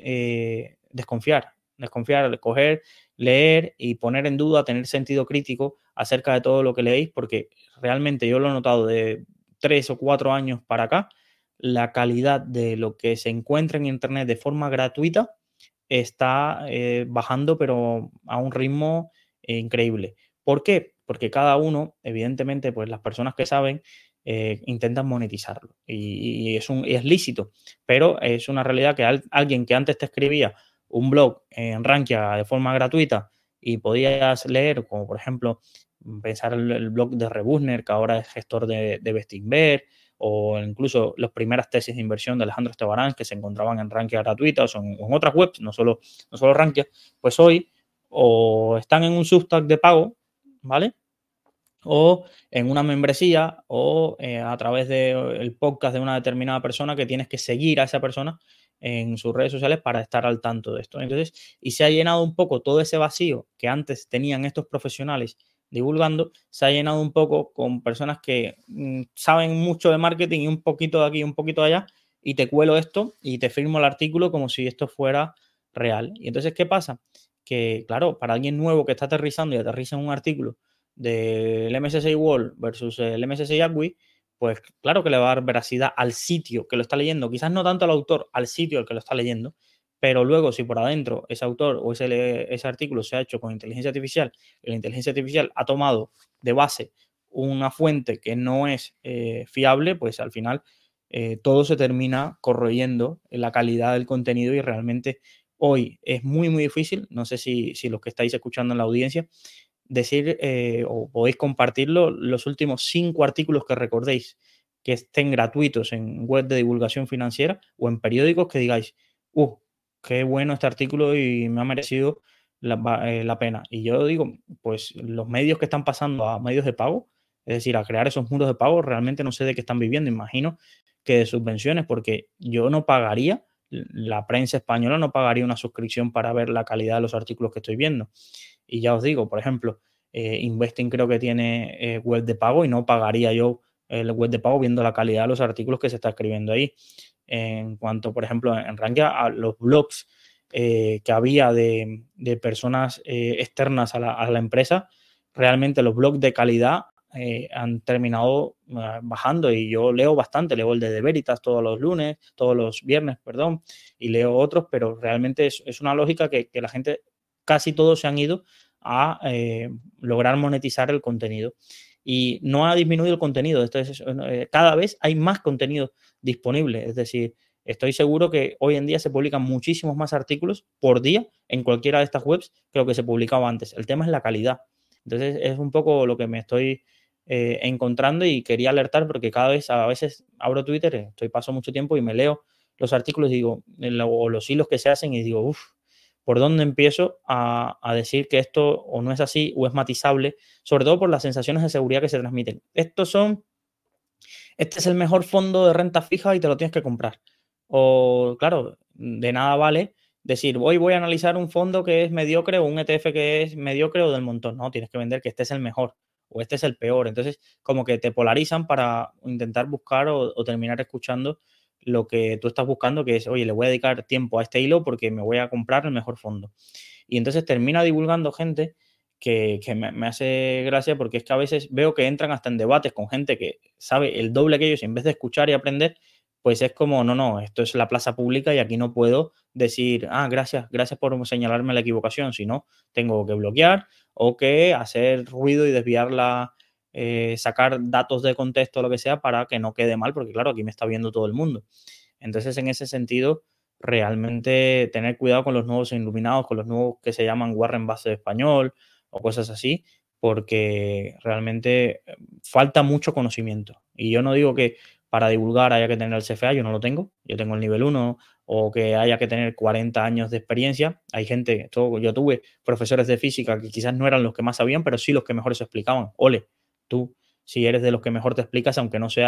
desconfiar, coger, leer y poner en duda, tener sentido crítico acerca de todo lo que leéis, porque realmente yo lo he notado de 3 o 4 años para acá, la calidad de lo que se encuentra en Internet de forma gratuita está bajando, pero a un ritmo increíble. ¿Por qué? Porque cada uno, evidentemente, pues las personas que saben intentan monetizarlo y es lícito, pero es una realidad que alguien que antes te escribía un blog en Rankia de forma gratuita y podías leer, como por ejemplo, pensar el blog de Rebusner, que ahora es gestor de Bestinver, o incluso las primeras tesis de inversión de Alejandro Estebarán que se encontraban en Rankia gratuita o en otras webs, no solo Rankia, pues hoy o están en un Substack de pago, ¿vale? O en una membresía o a través del podcast de una determinada persona que tienes que seguir a esa persona en sus redes sociales para estar al tanto de esto. Entonces, y se ha llenado un poco todo ese vacío que antes tenían estos profesionales divulgando, se ha llenado un poco con personas que saben mucho de marketing y un poquito de aquí y un poquito de allá, y te cuelo esto y te firmo el artículo como si esto fuera real. Y entonces, ¿qué pasa? Que, claro, para alguien nuevo que está aterrizando y aterriza en un artículo del MSCI World versus el MSCI ACWI, pues claro que le va a dar veracidad al sitio que lo está leyendo, quizás no tanto al autor, al sitio al que lo está leyendo, pero luego si por adentro ese autor o ese artículo se ha hecho con inteligencia artificial y la inteligencia artificial ha tomado de base una fuente que no es fiable, pues al final todo se termina corroyendo en la calidad del contenido y realmente hoy es muy, muy difícil, no sé si los que estáis escuchando en la audiencia, decir o podéis compartirlo los últimos 5 artículos que recordéis que estén gratuitos en web de divulgación financiera o en periódicos que digáis, qué bueno este artículo y me ha merecido la pena. Y yo digo, pues los medios que están pasando a medios de pago, es decir, a crear esos muros de pago, realmente no sé de qué están viviendo. Imagino que de subvenciones, porque yo no pagaría, la prensa española no pagaría una suscripción para ver la calidad de los artículos que estoy viendo. Y ya os digo, por ejemplo, Investing creo que tiene web de pago y no pagaría yo el web de pago viendo la calidad de los artículos que se está escribiendo ahí. En cuanto, por ejemplo, en Rankia, a los blogs que había de personas externas a la empresa, realmente los blogs de calidad han terminado bajando y yo leo bastante, leo el de Veritas todos los viernes, perdón, y leo otros, pero realmente es una lógica que la gente, casi todos se han ido a lograr monetizar el contenido. Y no ha disminuido el contenido, cada vez hay más contenido disponible, es decir, estoy seguro que hoy en día se publican muchísimos más artículos por día en cualquiera de estas webs que lo que se publicaba antes. El tema es la calidad. Entonces es un poco lo que me estoy encontrando y quería alertar porque a veces abro Twitter, paso mucho tiempo y me leo los artículos y digo, o los hilos que se hacen y digo, ¿por dónde empiezo a decir que esto o no es así o es matizable? Sobre todo por las sensaciones de seguridad que se transmiten. Este es el mejor fondo de renta fija y te lo tienes que comprar. O, claro, de nada vale decir, hoy voy a analizar un fondo que es mediocre o un ETF que es mediocre o del montón. No, tienes que vender que este es el mejor o este es el peor. Entonces, como que te polarizan para intentar buscar o terminar escuchando lo que tú estás buscando, que es, oye, le voy a dedicar tiempo a este hilo porque me voy a comprar el mejor fondo. Y entonces termina divulgando gente que me hace gracia porque es que a veces veo que entran hasta en debates con gente que sabe el doble que ellos y en vez de escuchar y aprender, pues es como, no, esto es la plaza pública y aquí no puedo decir, gracias por señalarme la equivocación, sino tengo que bloquear o que hacer ruido y desviarla, sacar datos de contexto o lo que sea para que no quede mal, porque claro, aquí me está viendo todo el mundo. Entonces, en ese sentido, realmente tener cuidado con los nuevos iluminados, con los nuevos que se llaman Warren Buffett español o cosas así, porque realmente falta mucho conocimiento. Y yo no digo que para divulgar haya que tener el CFA, yo no lo tengo, yo tengo el nivel 1, o que haya que tener 40 años de experiencia. Hay gente, yo tuve profesores de física que quizás no eran los que más sabían, pero sí los que mejor se explicaban. Ole, tú, si eres de los que mejor te explicas, aunque no seas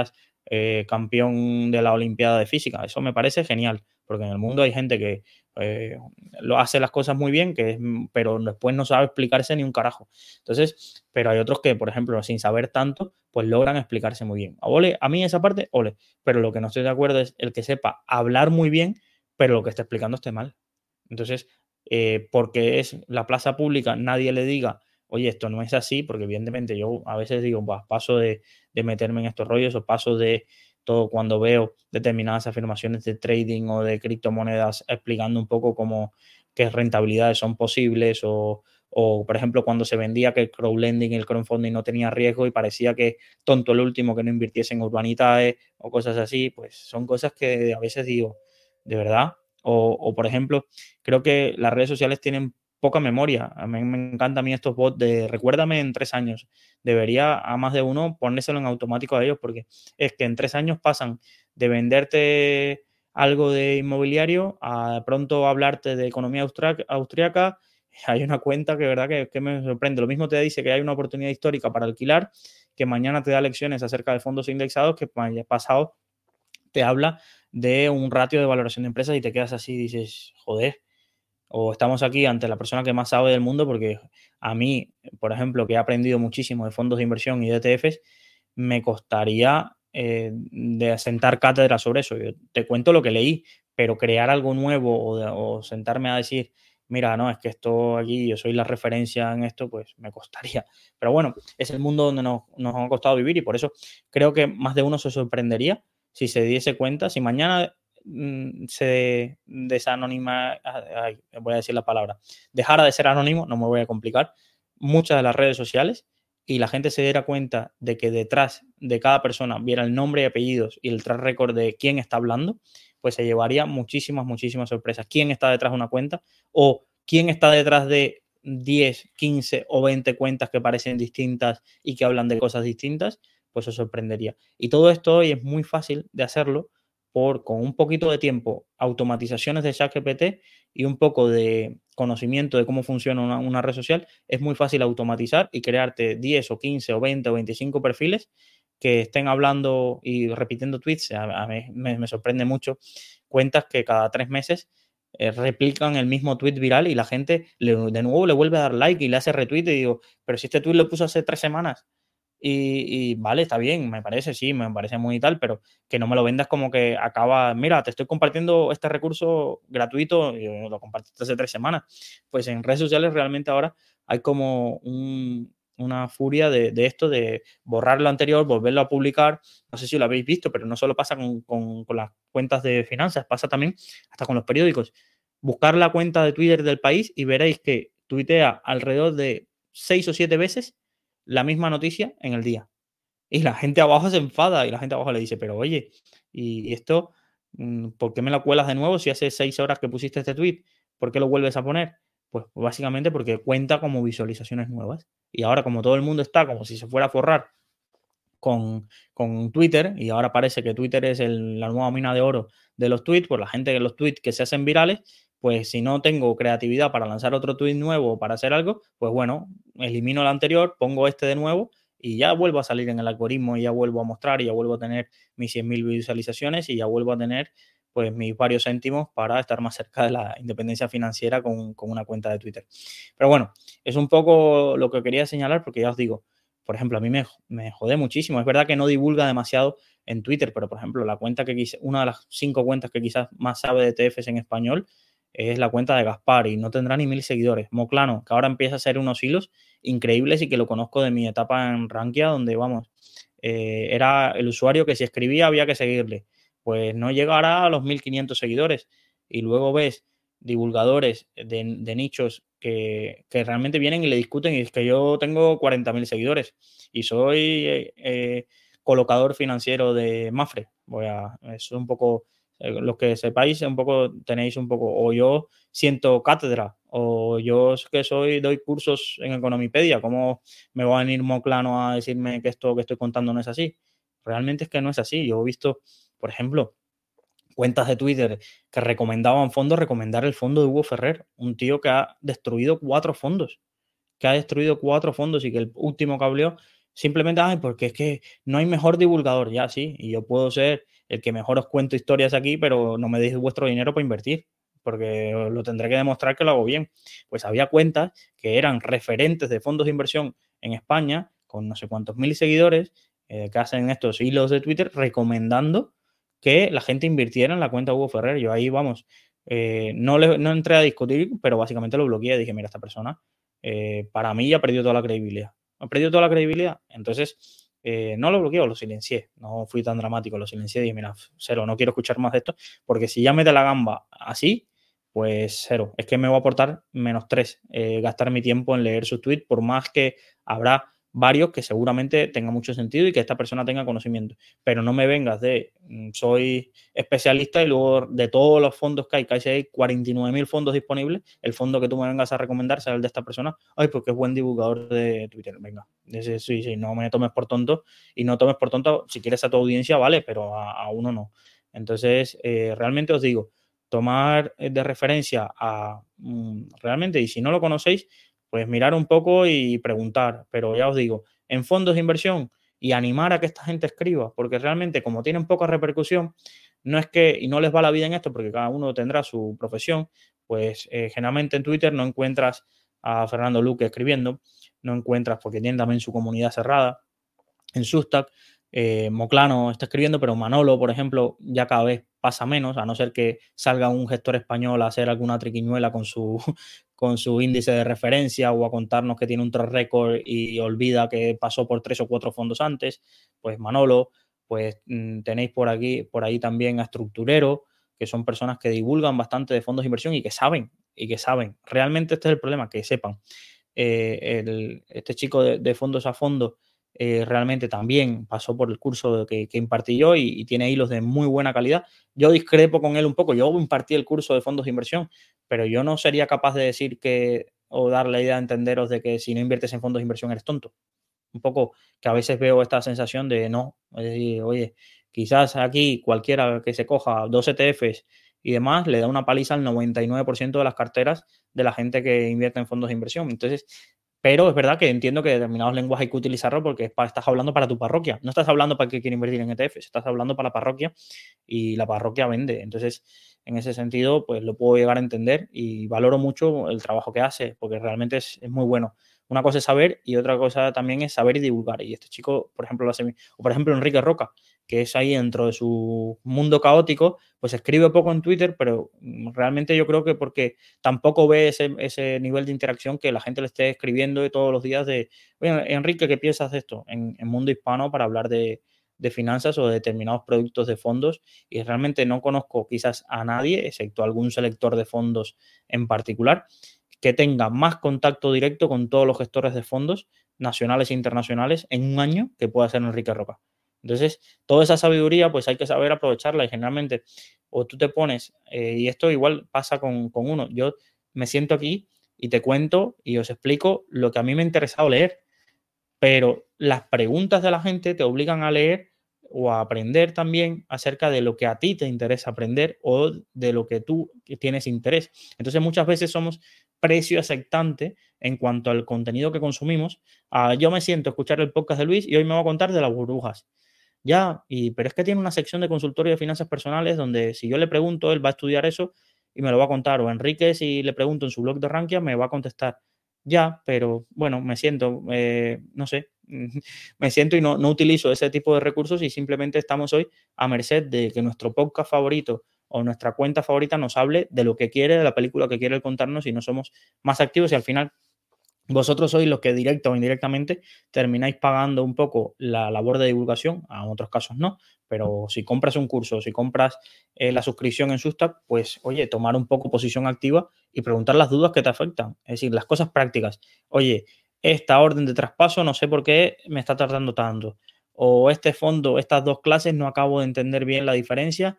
campeón de la Olimpiada de Física. Eso me parece genial, porque en el mundo hay gente que lo hace las cosas muy bien, pero después no sabe explicarse ni un carajo. Entonces, pero hay otros que, por ejemplo, sin saber tanto, pues logran explicarse muy bien. Ole, a mí esa parte, ole. Pero lo que no estoy de acuerdo es el que sepa hablar muy bien, pero lo que está explicando esté mal. Entonces, porque es la plaza pública, nadie le diga, oye, esto no es así, porque evidentemente yo a veces digo, pues, paso de meterme en estos rollos o paso de todo cuando veo determinadas afirmaciones de trading o de criptomonedas explicando un poco cómo qué rentabilidades son posibles o, por ejemplo, cuando se vendía que el crowdlending y el crowdfunding no tenía riesgo y parecía que tonto el último que no invirtiese en Urbanitae o cosas así, pues son cosas que a veces digo, ¿de verdad? O, por ejemplo, creo que las redes sociales tienen poca memoria. A mí me encantan a mí estos bots de recuérdame en 3 años. Debería a más de uno ponérselo en automático a ellos porque es que en 3 años pasan de venderte algo de inmobiliario a de pronto hablarte de economía austriaca. Hay una cuenta que, verdad, que me sorprende. Lo mismo te dice que hay una oportunidad histórica para alquilar, que mañana te da lecciones acerca de fondos indexados, que pasado te habla de un ratio de valoración de empresas y te quedas así y dices, joder, o estamos aquí ante la persona que más sabe del mundo, porque a mí, por ejemplo, que he aprendido muchísimo de fondos de inversión y de ETFs, me costaría de sentar cátedra sobre eso. Yo te cuento lo que leí, pero crear algo nuevo o sentarme a decir, mira, no, es que esto aquí, yo soy la referencia en esto, pues me costaría. Pero bueno, es el mundo donde nos ha costado vivir y por eso creo que más de uno se sorprendería si se diese cuenta, si mañana se desanonima, voy a decir la palabra, dejara de ser anónimo, no me voy a complicar, muchas de las redes sociales y la gente se diera cuenta de que detrás de cada persona viera el nombre y apellidos y el track record de quién está hablando, pues se llevaría muchísimas, muchísimas sorpresas. ¿Quién está detrás de una cuenta? O quién está detrás de 10, 15 o 20 cuentas que parecen distintas y que hablan de cosas distintas, pues os sorprendería. Y todo esto hoy es muy fácil de hacerlo con un poquito de tiempo, automatizaciones de ChatGPT y un poco de conocimiento de cómo funciona una red social, es muy fácil automatizar y crearte 10 o 15 o 20 o 25 perfiles que estén hablando y repitiendo tweets. A mí me sorprende mucho cuentas que cada 3 meses replican el mismo tweet viral y la gente de nuevo le vuelve a dar like y le hace retweet y digo, pero si este tweet lo puso hace 3 semanas y vale, está bien, me parece, sí, me parece muy tal, pero que no me lo vendas como que acaba, mira, te estoy compartiendo este recurso gratuito, y lo compartiste hace 3 semanas. Pues en redes sociales realmente ahora hay como una furia de esto, de borrar lo anterior, volverlo a publicar. No sé si lo habéis visto, pero no solo pasa con las cuentas de finanzas, pasa también hasta con los periódicos. Buscar la cuenta de Twitter del país y veréis que tuitea alrededor de 6 o 7 veces la misma noticia en el día. Y la gente abajo se enfada y la gente abajo le dice, pero oye, ¿y esto por qué me la cuelas de nuevo si hace 6 horas que pusiste este tweet? ¿Por qué lo vuelves a poner? Pues básicamente porque cuenta como visualizaciones nuevas. Y ahora como todo el mundo está como si se fuera a forrar con Twitter y ahora parece que Twitter es la nueva mina de oro de los tweets, pues la gente de los tweets que se hacen virales, pues si no tengo creatividad para lanzar otro tweet nuevo o para hacer algo, pues bueno, elimino el anterior, pongo este de nuevo y ya vuelvo a salir en el algoritmo y ya vuelvo a mostrar y ya vuelvo a tener mis 100.000 visualizaciones y ya vuelvo a tener pues mis varios céntimos para estar más cerca de la independencia financiera con una cuenta de Twitter. Pero bueno, es un poco lo que quería señalar porque ya os digo, por ejemplo, a mí me jode muchísimo. Es verdad que no divulga demasiado en Twitter, pero por ejemplo, una de las 5 cuentas que quizás más sabe de ETFs en español es la cuenta de Gaspar y no tendrá ni 1.000 seguidores. Moclano, que ahora empieza a hacer unos hilos increíbles y que lo conozco de mi etapa en Rankia, donde vamos, era el usuario que si escribía había que seguirle. Pues no llegará a los 1.500 seguidores. Y luego ves divulgadores de nichos que realmente vienen y le discuten y es que yo tengo 40.000 seguidores y soy colocador financiero de Mafre. Es un poco, los que sepáis, un poco tenéis un poco, o yo siento cátedra, o yo que doy cursos en Economipedia, ¿cómo me va a venir Moclano a decirme que esto que estoy contando no es así? Realmente es que no es así. Yo he visto, por ejemplo, cuentas de Twitter que recomendaban fondos, recomendar el fondo de Hugo Ferrer, un tío que ha destruido 4 fondos y que el último cableó simplemente, ay, porque es que no hay mejor divulgador, ya sí, y yo puedo ser el que mejor os cuento historias aquí, pero no me deis vuestro dinero para invertir, porque os lo tendré que demostrar que lo hago bien. Pues había cuentas que eran referentes de fondos de inversión en España, con no sé cuántos mil seguidores, que hacen estos hilos de Twitter recomendando que la gente invirtiera en la cuenta Hugo Ferrer. Yo ahí, vamos, no entré a discutir, pero básicamente lo bloqueé. Dije, mira, esta persona para mí ya ha perdido toda la credibilidad. Ha perdido toda la credibilidad. Entonces, no lo bloqueo, lo silencié. No fui tan dramático, lo silencié y dije, mira, cero, no quiero escuchar más de esto, porque si ya me da la gamba así, pues cero. Es que me va a aportar -3 gastar mi tiempo en leer sus tweets, por más que habrá varios que seguramente tengan mucho sentido y que esta persona tenga conocimiento. Pero no me vengas de soy especialista y luego de todos los fondos que hay, casi hay 49.000 fondos disponibles, el fondo que tú me vengas a recomendar sea el de esta persona. Ay, porque es buen divulgador de Twitter. Venga, ese, sí, sí, no me tomes por tonto y no tomes por tonto, si quieres a tu audiencia, vale, pero a uno no. Entonces, realmente os digo, tomar de referencia a realmente, y si no lo conocéis, pues mirar un poco y preguntar. Pero ya os digo, en fondos de inversión y animar a que esta gente escriba, porque realmente como tienen poca repercusión, no es que, y no les va la vida en esto, porque cada uno tendrá su profesión, pues generalmente en Twitter no encuentras a Fernando Luque escribiendo, no encuentras porque tienen también su comunidad cerrada, en Substack. Moclano está escribiendo, pero Manolo, por ejemplo, ya cada vez pasa menos, a no ser que salga un gestor español a hacer alguna triquiñuela con su, con su índice de referencia o a contarnos que tiene un track record y olvida que pasó por 3 o 4 fondos antes. Pues Manolo, pues tenéis por aquí, por ahí también a Estructurero, que son personas que divulgan bastante de fondos de inversión y que saben. Realmente este es el problema, que sepan. Este chico de fondos a fondo realmente también pasó por el curso que impartí yo y tiene hilos de muy buena calidad. Yo discrepo con él un poco, yo impartí el curso de fondos de inversión, pero yo no sería capaz de decir que o dar la idea a entenderos de que si no inviertes en fondos de inversión eres tonto. Un poco que a veces veo esta sensación de no, es decir, oye, quizás aquí cualquiera que se coja 2 ETFs y demás le da una paliza al 99% de las carteras de la gente que invierte en fondos de inversión. Entonces, pero es verdad que entiendo que determinados lenguajes hay que utilizarlo porque estás hablando para tu parroquia. No estás hablando para el que quiere invertir en ETFs, estás hablando para la parroquia y la parroquia vende. Entonces, en ese sentido, pues lo puedo llegar a entender y valoro mucho el trabajo que hace porque realmente es muy bueno. Una cosa es saber y otra cosa también es saber y divulgar. Y este chico, por ejemplo, lo hace bien. O por ejemplo, Enrique Roca, que es ahí dentro de su mundo caótico, pues escribe poco en Twitter, pero realmente yo creo que porque tampoco ve ese nivel de interacción que la gente le esté escribiendo todos los días de, oye, Enrique, ¿qué piensas de esto? En mundo hispano para hablar de finanzas o de determinados productos de fondos y realmente no conozco quizás a nadie, excepto algún selector de fondos en particular, que tenga más contacto directo con todos los gestores de fondos nacionales e internacionales en un año que pueda ser Enrique Roca. Entonces, toda esa sabiduría, pues hay que saber aprovecharla y generalmente, o tú te pones, y esto igual pasa con uno, yo me siento aquí y te cuento y os explico lo que a mí me ha interesado leer, pero las preguntas de la gente te obligan a leer o a aprender también acerca de lo que a ti te interesa aprender o de lo que tú tienes interés. Entonces muchas veces somos precio aceptante en cuanto al contenido que consumimos. Yo me siento a escuchar el podcast de Luis y hoy me va a contar de las burbujas. Ya, pero es que tiene una sección de consultorio de finanzas personales donde si yo le pregunto, él va a estudiar eso y me lo va a contar. O Enrique, si le pregunto en su blog de Rankia, me va a contestar. Ya, pero bueno, me siento, no sé, me siento y no utilizo ese tipo de recursos y simplemente estamos hoy a merced de que nuestro podcast favorito o nuestra cuenta favorita nos hable de lo que quiere, de la película que quiere contarnos y no somos más activos y al final vosotros sois los que directa o indirectamente termináis pagando un poco la labor de divulgación, en otros casos no, pero si compras un curso, si compras la suscripción en Substack, pues oye, tomar un poco posición activa y preguntar las dudas que te afectan, es decir, las cosas prácticas. Oye, esta orden de traspaso no sé por qué me está tardando tanto, o este fondo, estas dos clases no acabo de entender bien la diferencia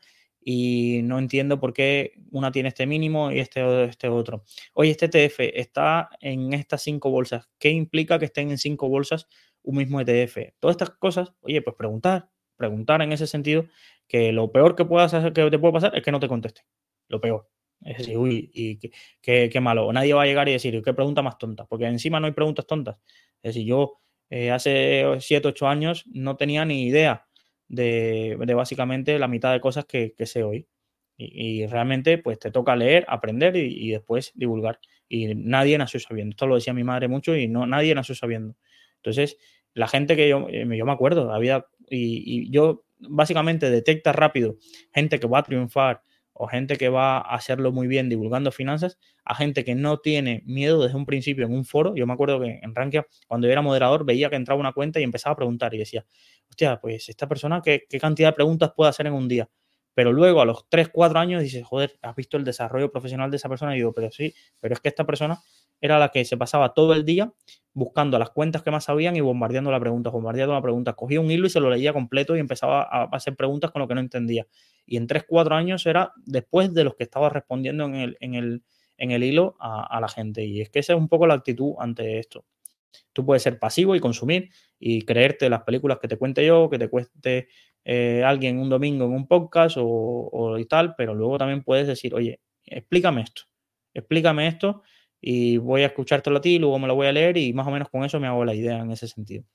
y no entiendo por qué una tiene este mínimo y este otro. Oye, este ETF está en estas 5 bolsas. ¿Qué implica que estén en 5 bolsas un mismo ETF? Todas estas cosas, oye, pues preguntar en ese sentido, que lo peor que puedas hacer, que te puede pasar es que no te conteste. Lo peor. Es decir, uy, y qué malo. Nadie va a llegar y decir, qué pregunta más tonta, porque encima no hay preguntas tontas. Es decir, yo hace 7, 8 años no tenía ni idea de básicamente la mitad de cosas que sé hoy. Y realmente pues te toca leer, aprender y después divulgar. Y nadie nació sabiendo. Esto lo decía mi madre mucho y no, nadie nació sabiendo. Entonces, la gente que yo me acuerdo, había, y yo básicamente detecta rápido gente que va a triunfar o gente que va a hacerlo muy bien divulgando finanzas, a gente que no tiene miedo desde un principio en un foro. Yo me acuerdo que en Rankia, cuando yo era moderador, veía que entraba una cuenta y empezaba a preguntar y decía, hostia, pues esta persona, ¿qué cantidad de preguntas puede hacer en un día? Pero luego a los 3 4 años dices, joder, has visto el desarrollo profesional de esa persona. Y digo, pero sí, pero es que esta persona era la que se pasaba todo el día buscando las cuentas que más sabían y bombardeando la pregunta, bombardeando la pregunta. Cogía un hilo y se lo leía completo y empezaba a hacer preguntas con lo que no entendía. Y en 3 4 años era después de los que estaba respondiendo en el hilo a la gente. Y es que esa es un poco la actitud ante esto. Tú puedes ser pasivo y consumir y creerte las películas que te cuente yo, que te cuente alguien un domingo en un podcast o y tal, pero luego también puedes decir, oye, explícame esto y voy a escuchártelo a ti, luego me lo voy a leer y más o menos con eso me hago la idea en ese sentido.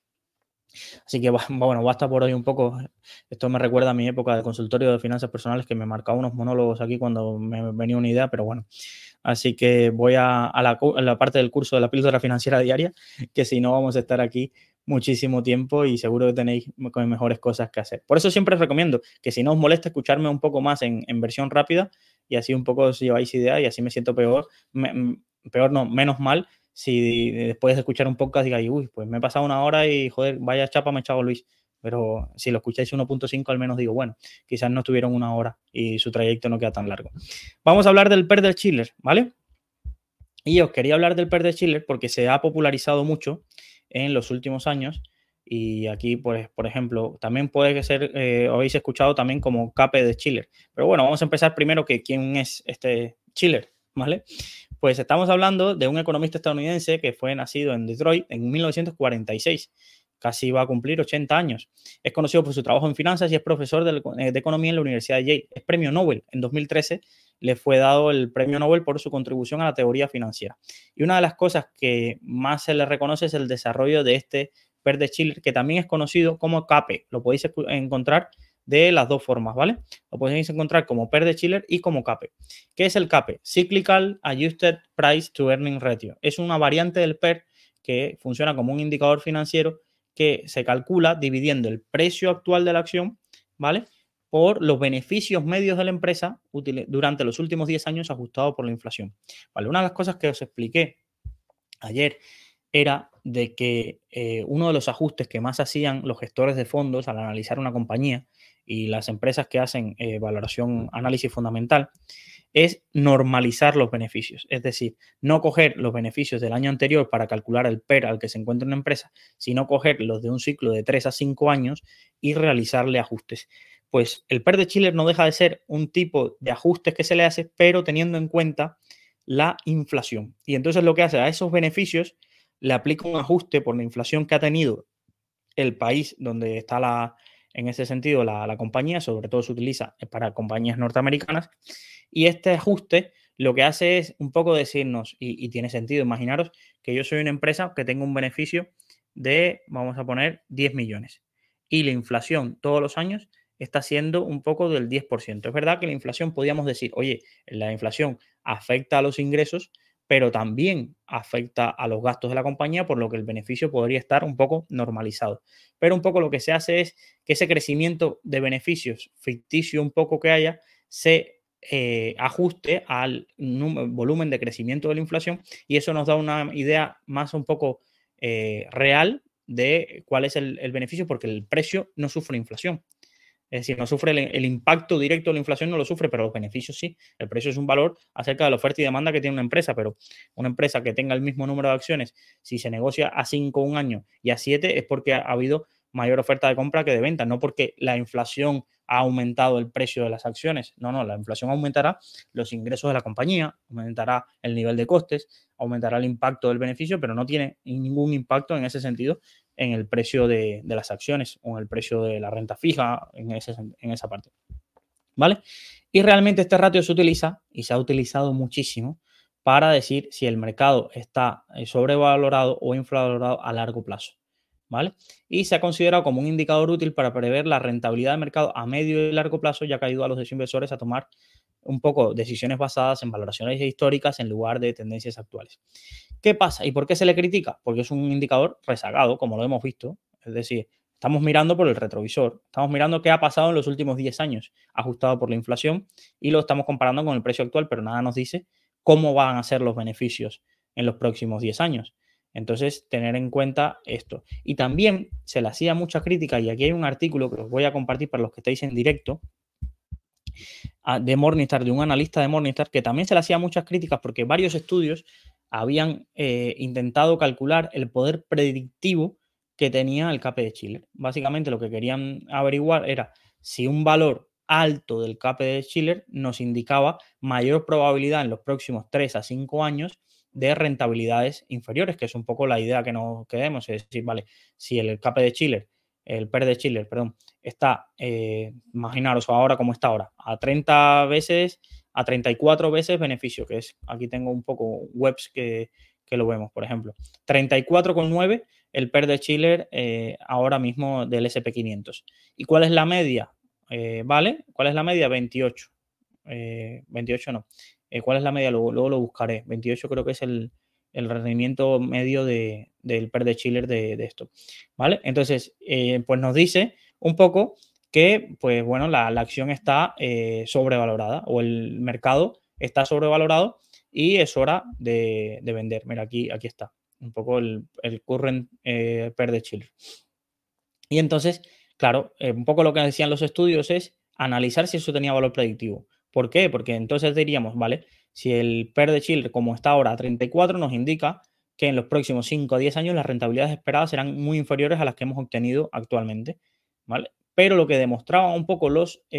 Así que bueno, basta por hoy un poco. Esto me recuerda a mi época de consultorio de finanzas personales que me marcaba unos monólogos aquí cuando me venía una idea, pero bueno. Así que voy a la parte del curso de la píldora financiera diaria, que si no vamos a estar aquí muchísimo tiempo y seguro que tenéis mejores cosas que hacer. Por eso siempre os recomiendo que si no os molesta escucharme un poco más en versión rápida y así un poco os lleváis idea y así me siento peor no, menos mal si después de escuchar un podcast digáis, uy, pues me he pasado una hora y joder, vaya chapa me he echado Luis. Pero si lo escucháis 1.5 al menos digo, bueno, quizás no estuvieron una hora y su trayecto no queda tan largo. Vamos a hablar del PER de Schiller, ¿vale? Y os quería hablar del PER de Schiller porque se ha popularizado mucho en los últimos años y aquí, pues, por ejemplo, también puede ser, habéis escuchado también como CAPE de Schiller. Pero bueno, vamos a empezar primero que quién es este Schiller, ¿vale? Pues estamos hablando de un economista estadounidense que fue nacido en Detroit en 1946. Casi va a cumplir 80 años. Es conocido por su trabajo en finanzas y es profesor de economía en la Universidad de Yale. Es premio Nobel. En 2013 le fue dado el premio Nobel por su contribución a la teoría financiera. Y una de las cosas que más se le reconoce es el desarrollo de este PER de Schiller, que también es conocido como CAPE. Lo podéis encontrar de las dos formas, ¿vale? Lo podéis encontrar como PER de Schiller y como CAPE. ¿Qué es el CAPE? Cyclical Adjusted Price to Earning Ratio. Es una variante del PER que funciona como un indicador financiero que se calcula dividiendo el precio actual de la acción, ¿vale? Por los beneficios medios de la empresa durante los últimos 10 años ajustados por la inflación. ¿Vale? Una de las cosas que os expliqué ayer era de que uno de los ajustes que más hacían los gestores de fondos al analizar una compañía y las empresas que hacen valoración, análisis fundamental, es normalizar los beneficios. Es decir, no coger los beneficios del año anterior para calcular el PER al que se encuentra una empresa, sino coger los de un ciclo de 3 a 5 años y realizarle ajustes. Pues el PER de Schiller no deja de ser un tipo de ajustes que se le hace, pero teniendo en cuenta la inflación. Y entonces lo que hace a esos beneficios le aplica un ajuste por la inflación que ha tenido el país donde está en ese sentido la compañía, sobre todo se utiliza para compañías norteamericanas, y este ajuste lo que hace es un poco decirnos, y tiene sentido, imaginaros que yo soy una empresa que tengo un beneficio de, vamos a poner, 10 millones, y la inflación todos los años está siendo un poco del 10%. Es verdad que la inflación, podríamos decir, oye, la inflación afecta a los ingresos, pero también afecta a los gastos de la compañía, por lo que el beneficio podría estar un poco normalizado. Pero un poco lo que se hace es que ese crecimiento de beneficios ficticio un poco que haya se ajuste al volumen de crecimiento de la inflación y eso nos da una idea más un poco real de cuál es el beneficio porque el precio no sufre inflación. Es decir, no sufre el impacto directo de la inflación, no lo sufre, pero los beneficios sí. El precio es un valor acerca de la oferta y demanda que tiene una empresa, pero una empresa que tenga el mismo número de acciones, si se negocia a 5 un año y a 7, es porque ha habido mayor oferta de compra que de venta, no porque la inflación ha aumentado el precio de las acciones. No, la inflación aumentará los ingresos de la compañía, aumentará el nivel de costes, aumentará el impacto del beneficio, pero no tiene ningún impacto en ese sentido en el precio de las acciones o en el precio de la renta fija en esa parte. ¿Vale? Y realmente este ratio se utiliza y se ha utilizado muchísimo para decir si el mercado está sobrevalorado o infravalorado a largo plazo. ¿vale? Y se ha considerado como un indicador útil para prever la rentabilidad del mercado a medio y largo plazo, ya que ayuda a los inversores a tomar un poco decisiones basadas en valoraciones históricas en lugar de tendencias actuales. ¿Qué pasa? ¿Y por qué se le critica? Porque es un indicador rezagado, como lo hemos visto. Es decir, estamos mirando por el retrovisor, estamos mirando qué ha pasado en los últimos 10 años, ajustado por la inflación, y lo estamos comparando con el precio actual, pero nada nos dice cómo van a ser los beneficios en los próximos 10 años. Entonces, tener en cuenta esto. Y también se le hacía mucha crítica, y aquí hay un artículo que os voy a compartir para los que estáis en directo, de Morningstar, de un analista de Morningstar, que también se le hacía muchas críticas porque varios estudios habían intentado calcular el poder predictivo que tenía el CAPE de Shiller. Básicamente lo que querían averiguar era si un valor alto del CAPE de Shiller nos indicaba mayor probabilidad en los próximos 3 a 5 años de rentabilidades inferiores, que es un poco la idea que nos quedemos. Es decir, vale, si el CAPE de Shiller, el PER de Shiller, perdón, está, imaginaros ahora como está ahora, a 30 veces, a 34 veces beneficio, que es, aquí tengo un poco webs que lo vemos, por ejemplo. 34,9 el PER de Shiller ahora mismo del SP500. ¿Y cuál es la media? ¿Vale? ¿Cuál es la media? 28. 28 no. ¿Cuál es la media? Luego lo buscaré. 28 creo que es el rendimiento medio del PER de Shiller de esto. ¿Vale? Entonces, pues nos dice un poco que, pues bueno, la acción está sobrevalorada o el mercado está sobrevalorado y es hora de vender. Mira, aquí está un poco el current PER de Shiller. Y entonces, claro, un poco lo que decían los estudios es analizar si eso tenía valor predictivo. ¿Por qué? Porque entonces diríamos, vale, si el PER de Shiller, como está ahora a 34, nos indica que en los próximos 5 a 10 años las rentabilidades esperadas serán muy inferiores a las que hemos obtenido actualmente, ¿vale? Pero lo que demostraban un poco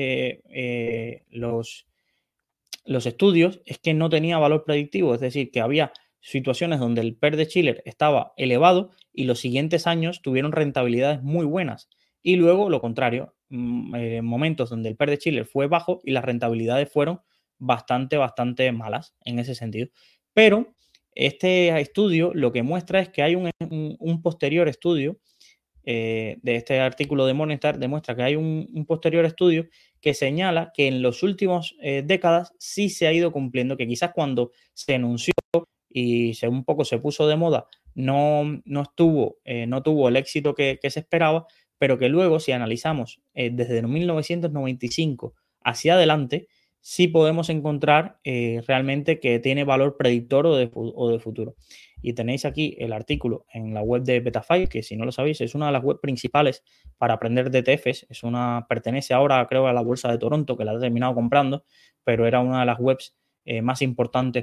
los estudios es que no tenía valor predictivo, es decir, que había situaciones donde el PER de Shiller estaba elevado y los siguientes años tuvieron rentabilidades muy buenas. Y luego lo contrario, momentos donde el PER de Shiller fue bajo y las rentabilidades fueron bastante malas en ese sentido. Pero este estudio lo que muestra es que hay un posterior estudio de este artículo de Morningstar demuestra que hay un posterior estudio que señala que en las últimas décadas sí se ha ido cumpliendo, que quizás cuando se anunció y un poco se puso de moda, no tuvo el éxito que se esperaba, pero que luego, si analizamos desde 1995 hacia adelante, sí podemos encontrar realmente que tiene valor predictor o de futuro. Y tenéis aquí el artículo en la web de Betafy, que si no lo sabéis, es una de las webs principales para aprender de ETFs. Pertenece ahora, creo, a la Bolsa de Toronto, que la ha terminado comprando, pero era una de las webs más importantes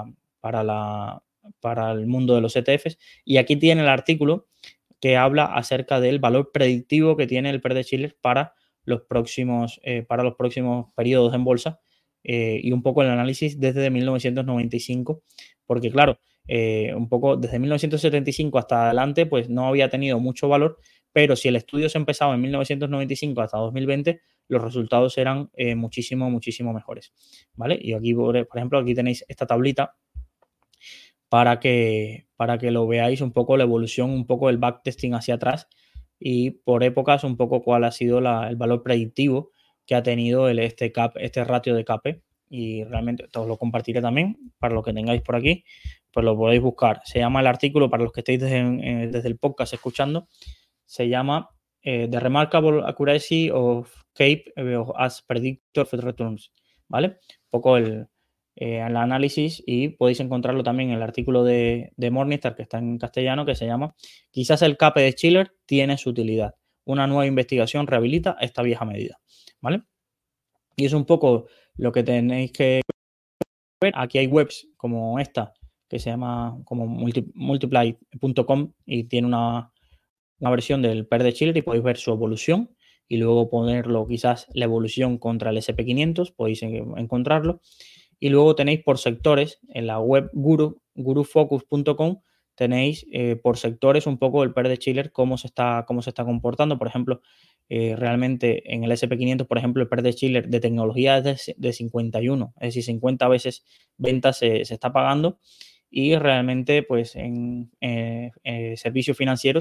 para el mundo de los ETFs. Y aquí tiene el artículo que habla acerca del valor predictivo que tiene el PER de Shiller para los próximos periodos en bolsa y un poco el análisis desde 1995, porque claro, un poco desde 1975 hasta adelante, pues no había tenido mucho valor, pero si el estudio se empezaba en 1995 hasta 2020, los resultados eran muchísimo mejores, ¿vale? Y aquí, por ejemplo, aquí tenéis esta tablita para que lo veáis un poco la evolución, un poco el backtesting hacia atrás y por épocas un poco cuál ha sido el valor predictivo que ha tenido este ratio de CAPE y realmente os lo compartiré también para lo que tengáis por aquí, pues lo podéis buscar. Se llama el artículo, para los que estéis desde el podcast escuchando, se llama The Remarkable Accuracy of CAPE as Predictor of Returns, ¿vale? Un poco el análisis y podéis encontrarlo también en el artículo de Morningstar que está en castellano que se llama Quizás el CAPE de Shiller tiene su utilidad. Una nueva investigación rehabilita esta vieja medida, ¿vale? Y es un poco lo que tenéis que ver. Aquí hay webs como esta que se llama como multiply.com y tiene una versión del PER de Shiller y podéis ver su evolución y luego ponerlo quizás la evolución contra el SP500, podéis encontrarlo. Y luego tenéis por sectores en la web gurufocus.com tenéis por sectores un poco el PER de Shiller, cómo se está comportando. Por ejemplo, realmente en el SP500, por ejemplo, el PER de Shiller de tecnología es de 51, es decir, 50 veces ventas se está pagando y realmente pues en servicios financieros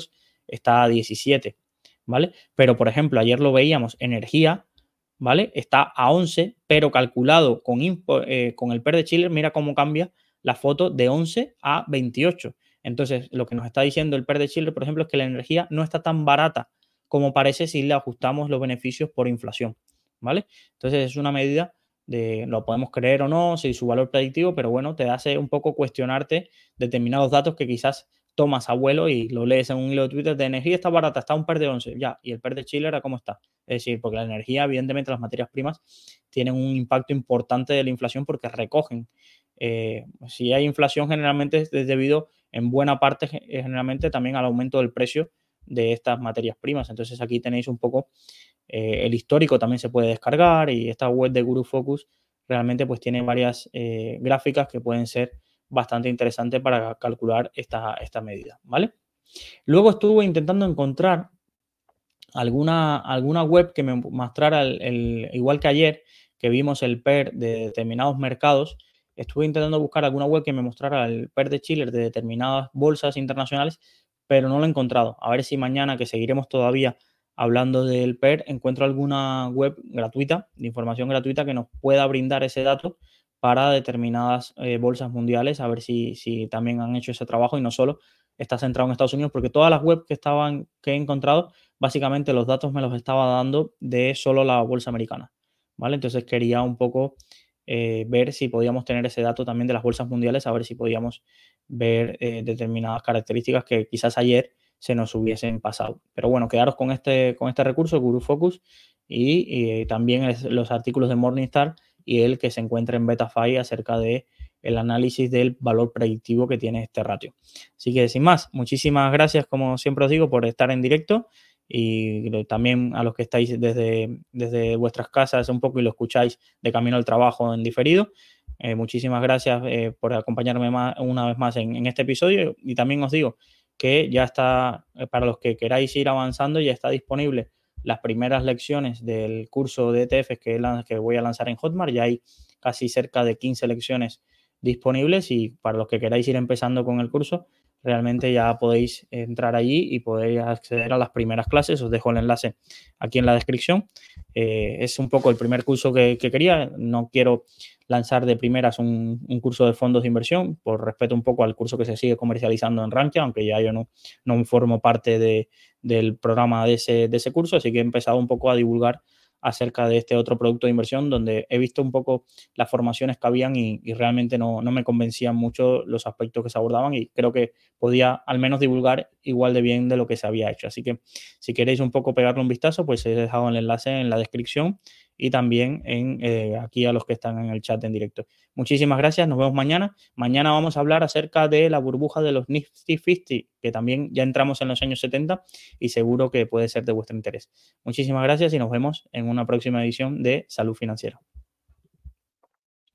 está a 17, ¿vale? Pero, por ejemplo, ayer lo veíamos, energía, ¿vale? Está a 11, pero calculado con el PER de Chile, mira cómo cambia la foto de 11 a 28. Entonces, lo que nos está diciendo el PER de Chile, por ejemplo, es que la energía no está tan barata como parece si le ajustamos los beneficios por inflación, ¿vale? Entonces, es una medida de, lo podemos creer o no, si su valor predictivo, pero bueno, te hace un poco cuestionarte determinados datos que quizás tomas a vuelo y lo lees en un hilo de Twitter de energía está barata, está un PER de 11, ya, y el PER de Chile era cómo está. Es decir, porque la energía, evidentemente, las materias primas tienen un impacto importante de la inflación porque recogen. Si hay inflación, generalmente es debido en buena parte, generalmente también al aumento del precio de estas materias primas. Entonces aquí tenéis un poco el histórico, también se puede descargar y esta web de Guru Focus realmente pues tiene varias gráficas que pueden ser bastante interesantes para calcular esta medida, ¿vale? Luego estuve intentando encontrar alguna web que me mostrara igual que ayer, que vimos el PER de determinados mercados, estuve intentando buscar alguna web que me mostrara el PER de Chile de determinadas bolsas internacionales, pero no lo he encontrado. A ver si mañana, que seguiremos todavía hablando del PER, encuentro alguna web gratuita, de información gratuita, que nos pueda brindar ese dato para determinadas bolsas mundiales, a ver si también han hecho ese trabajo y no solo está centrado en Estados Unidos, porque todas las webs que he encontrado básicamente los datos me los estaba dando de solo la bolsa americana, ¿vale? Entonces quería un poco ver si podíamos tener ese dato también de las bolsas mundiales, a ver si podíamos ver determinadas características que quizás ayer se nos hubiesen pasado. Pero bueno, quedaros con este recurso, Guru Focus, y también los artículos de Morningstar y el que se encuentra en Betafy acerca de el análisis del valor predictivo que tiene este ratio. Así que sin más, muchísimas gracias, como siempre os digo, por estar en directo y también a los que estáis desde vuestras casas un poco y lo escucháis de camino al trabajo en diferido. Muchísimas gracias por acompañarme una vez más en este episodio y también os digo que ya está, para los que queráis ir avanzando, ya está disponible las primeras lecciones del curso de ETFs que voy a lanzar en Hotmart. Ya hay casi cerca de 15 lecciones disponibles y para los que queráis ir empezando con el curso, realmente ya podéis entrar allí y podéis acceder a las primeras clases. Os dejo el enlace aquí en la descripción. Es un poco el primer curso que quería. No quiero lanzar de primeras un curso de fondos de inversión por respeto un poco al curso que se sigue comercializando en Rankia, aunque ya yo no formo parte del programa de ese curso, así que he empezado un poco a divulgar acerca de este otro producto de inversión donde he visto un poco las formaciones que habían y realmente no me convencían mucho los aspectos que se abordaban y creo que podía al menos divulgar igual de bien de lo que se había hecho. Así que si queréis un poco pegarle un vistazo, pues he dejado el enlace en la descripción y también aquí a los que están en el chat en directo. Muchísimas gracias, nos vemos mañana. Mañana vamos a hablar acerca de la burbuja de los Nifty 50, que también ya entramos en los años 70 y seguro que puede ser de vuestro interés. Muchísimas gracias y nos vemos en una próxima edición de Salud Financiera.